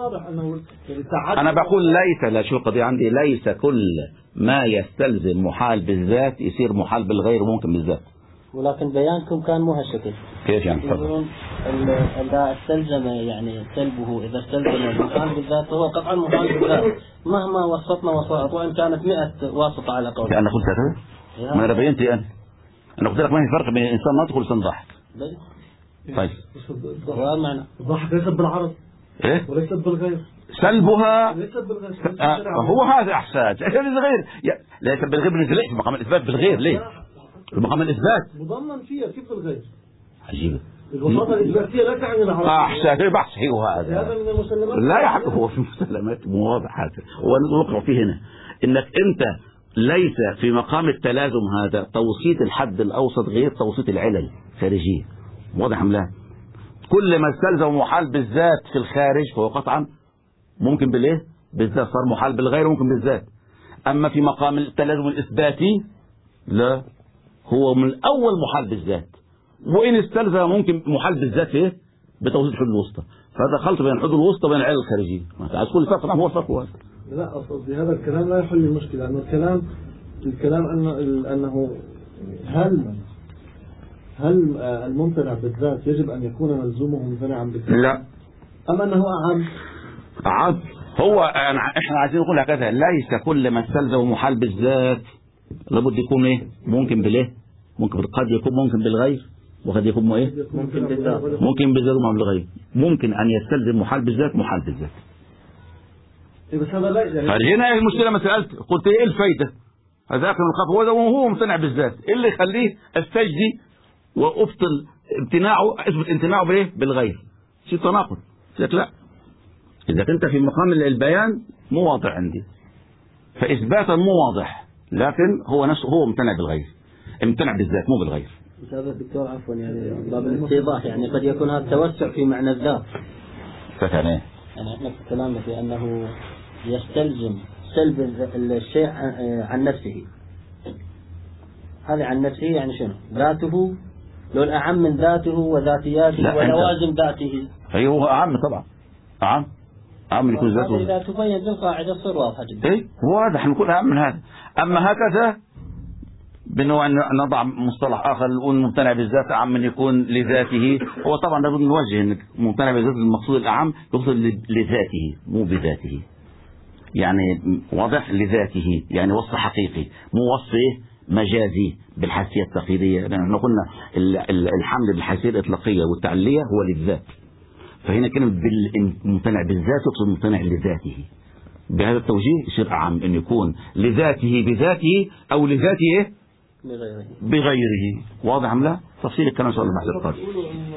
Speaker 1: أنا بقول ليس، لا شو القضية عندي، ليس كل ما يستلزم محال بالذات يصير محال بالغير ممكن بالذات.
Speaker 2: ولكن بيانكم كان مو هالشكل.
Speaker 1: كيف يعني؟
Speaker 2: يقولون إذا استلزم يعني سلبه، إذا استلزم محال بالذات فهو قطعا محال بالذات مهما وسطنا وسائط، وإن كانت 100 واسطة على قول.
Speaker 1: أنا قلت هكذا؟ ما أنا بينتي أنا قلت لك ما في فرق بين إنسان ناطق وإنسان ضاحك. طيب
Speaker 2: ومعنى
Speaker 3: الضحك ليست بالعرض
Speaker 1: إيه؟
Speaker 3: وليست بالغير.
Speaker 1: سلبها
Speaker 3: ليست بالغير.
Speaker 1: هو هذا إحساس بالغير، ليس بالغير بالنسبة ليش مقام الإثبات بالغير ليه؟ مقام الإثبات
Speaker 3: مضمن فيها كيف بالغير؟
Speaker 1: عجيبة.
Speaker 3: الوساطة الإثباتية لا تعني العرض.
Speaker 1: أحسن بحث هذا
Speaker 3: هذا من المسلمات.
Speaker 1: لا يا حق هو في المسلمات مو واضح هذا، هو نقرأ فيه هنا إنك أنت ليس في مقام التلازم هذا توسيط الحد الأوسط غير توسيط العلل خارجية. واضح أم لا؟ كل ما استلزم محال بالذات في الخارج فهو قطعا ممكن بالإيه؟ بالذات، صار محال بالغير ممكن بالذات. أما في مقام التلازم الإثباتي لا، هو من الأول محال بالذات، وإن استلزم ممكن محال بالذات إيه؟ بتوسيط الحدود الوسطى. فهذا خلط بين الحدود الوسطى وبين العلل الخارجية. عايز كل فرق هو الفرق هو.
Speaker 3: لا قصدي هذا الكلام لا يحل المشكلة، لأنه الكلام أنه هل الممتنع بالذات يجب أن يكون ملزومه ممتنعا بالذات؟
Speaker 1: لا،
Speaker 3: أم أنه أعم؟
Speaker 1: هو احنا عايزين نقول هكذا، ليس كل ما استلزم محال بالذات لابد يكون ايه؟ ممكن بالايه؟ ممكن قد يكون ممكن بالغير، وقد يكون ايه؟
Speaker 2: ممكن بالذات.
Speaker 1: ممكن بالذات ومع بالغير. ممكن ان يستلزم محال بالذات محال بالذات.
Speaker 3: بس هذا لا يعني.
Speaker 1: فهنا ايه المشكله؟ ما سالت قلت ايه الفايده؟ هذا اكل الخف وهو ممتنع بالذات، ايه اللي يخليه استجدي وابطل امتناعه، اثبت امتناعه بايه؟ بالغير. شيء تناقض. لا، اذا كنت في مقام البيان مو واضح عندي، فاثباتا مو واضح، لكن هو نفسه هو ممتنع بالغير، امتنع بالذات مو بالغير.
Speaker 2: هذا دكتور عفوا يعني باب الاستيضاح، يعني قد يكون هذا توسع في معنى الذات.
Speaker 1: فكان ايه؟
Speaker 2: يعني احنا في كلامنا في انه يستلزم سلب الشيء عن نفسه. هذا عن نفسه يعني شنو؟ ذاته، لو الأعم من ذاته وذاتياته ولوازم ذاته.
Speaker 1: أيوه هو أعم طبعا، أعم يكون ذاته.
Speaker 2: إذا تبين بالقاعدة تصير واضحة جدا.
Speaker 1: إيه هو هذا احنا نقول أعم من هذا. أما هكذا بأنه أن نضع مصطلح آخر نقول ممتنع بالذات أعم من يكون لذاته، هو طبعا لابد نوجه إن ممتنع بالذات المقصود الأعم يقصد لذاته مو بذاته. يعني واضح لذاته يعني وصف حقيقي مو وصف مجازي بالحيثية التقليدية. نحن قلنا الحمل بالحيثية الإطلاقية والتعلية هو للذات، فهنا كلمة بالممتنع بالذات يقصد ممتنع لذاته. بهذا التوجيه يصير أعم أن يكون لذاته بذاته أو لذاته بغيره. واضح أم لا؟ تفصيل الكلام إن شاء الله بعد القادم.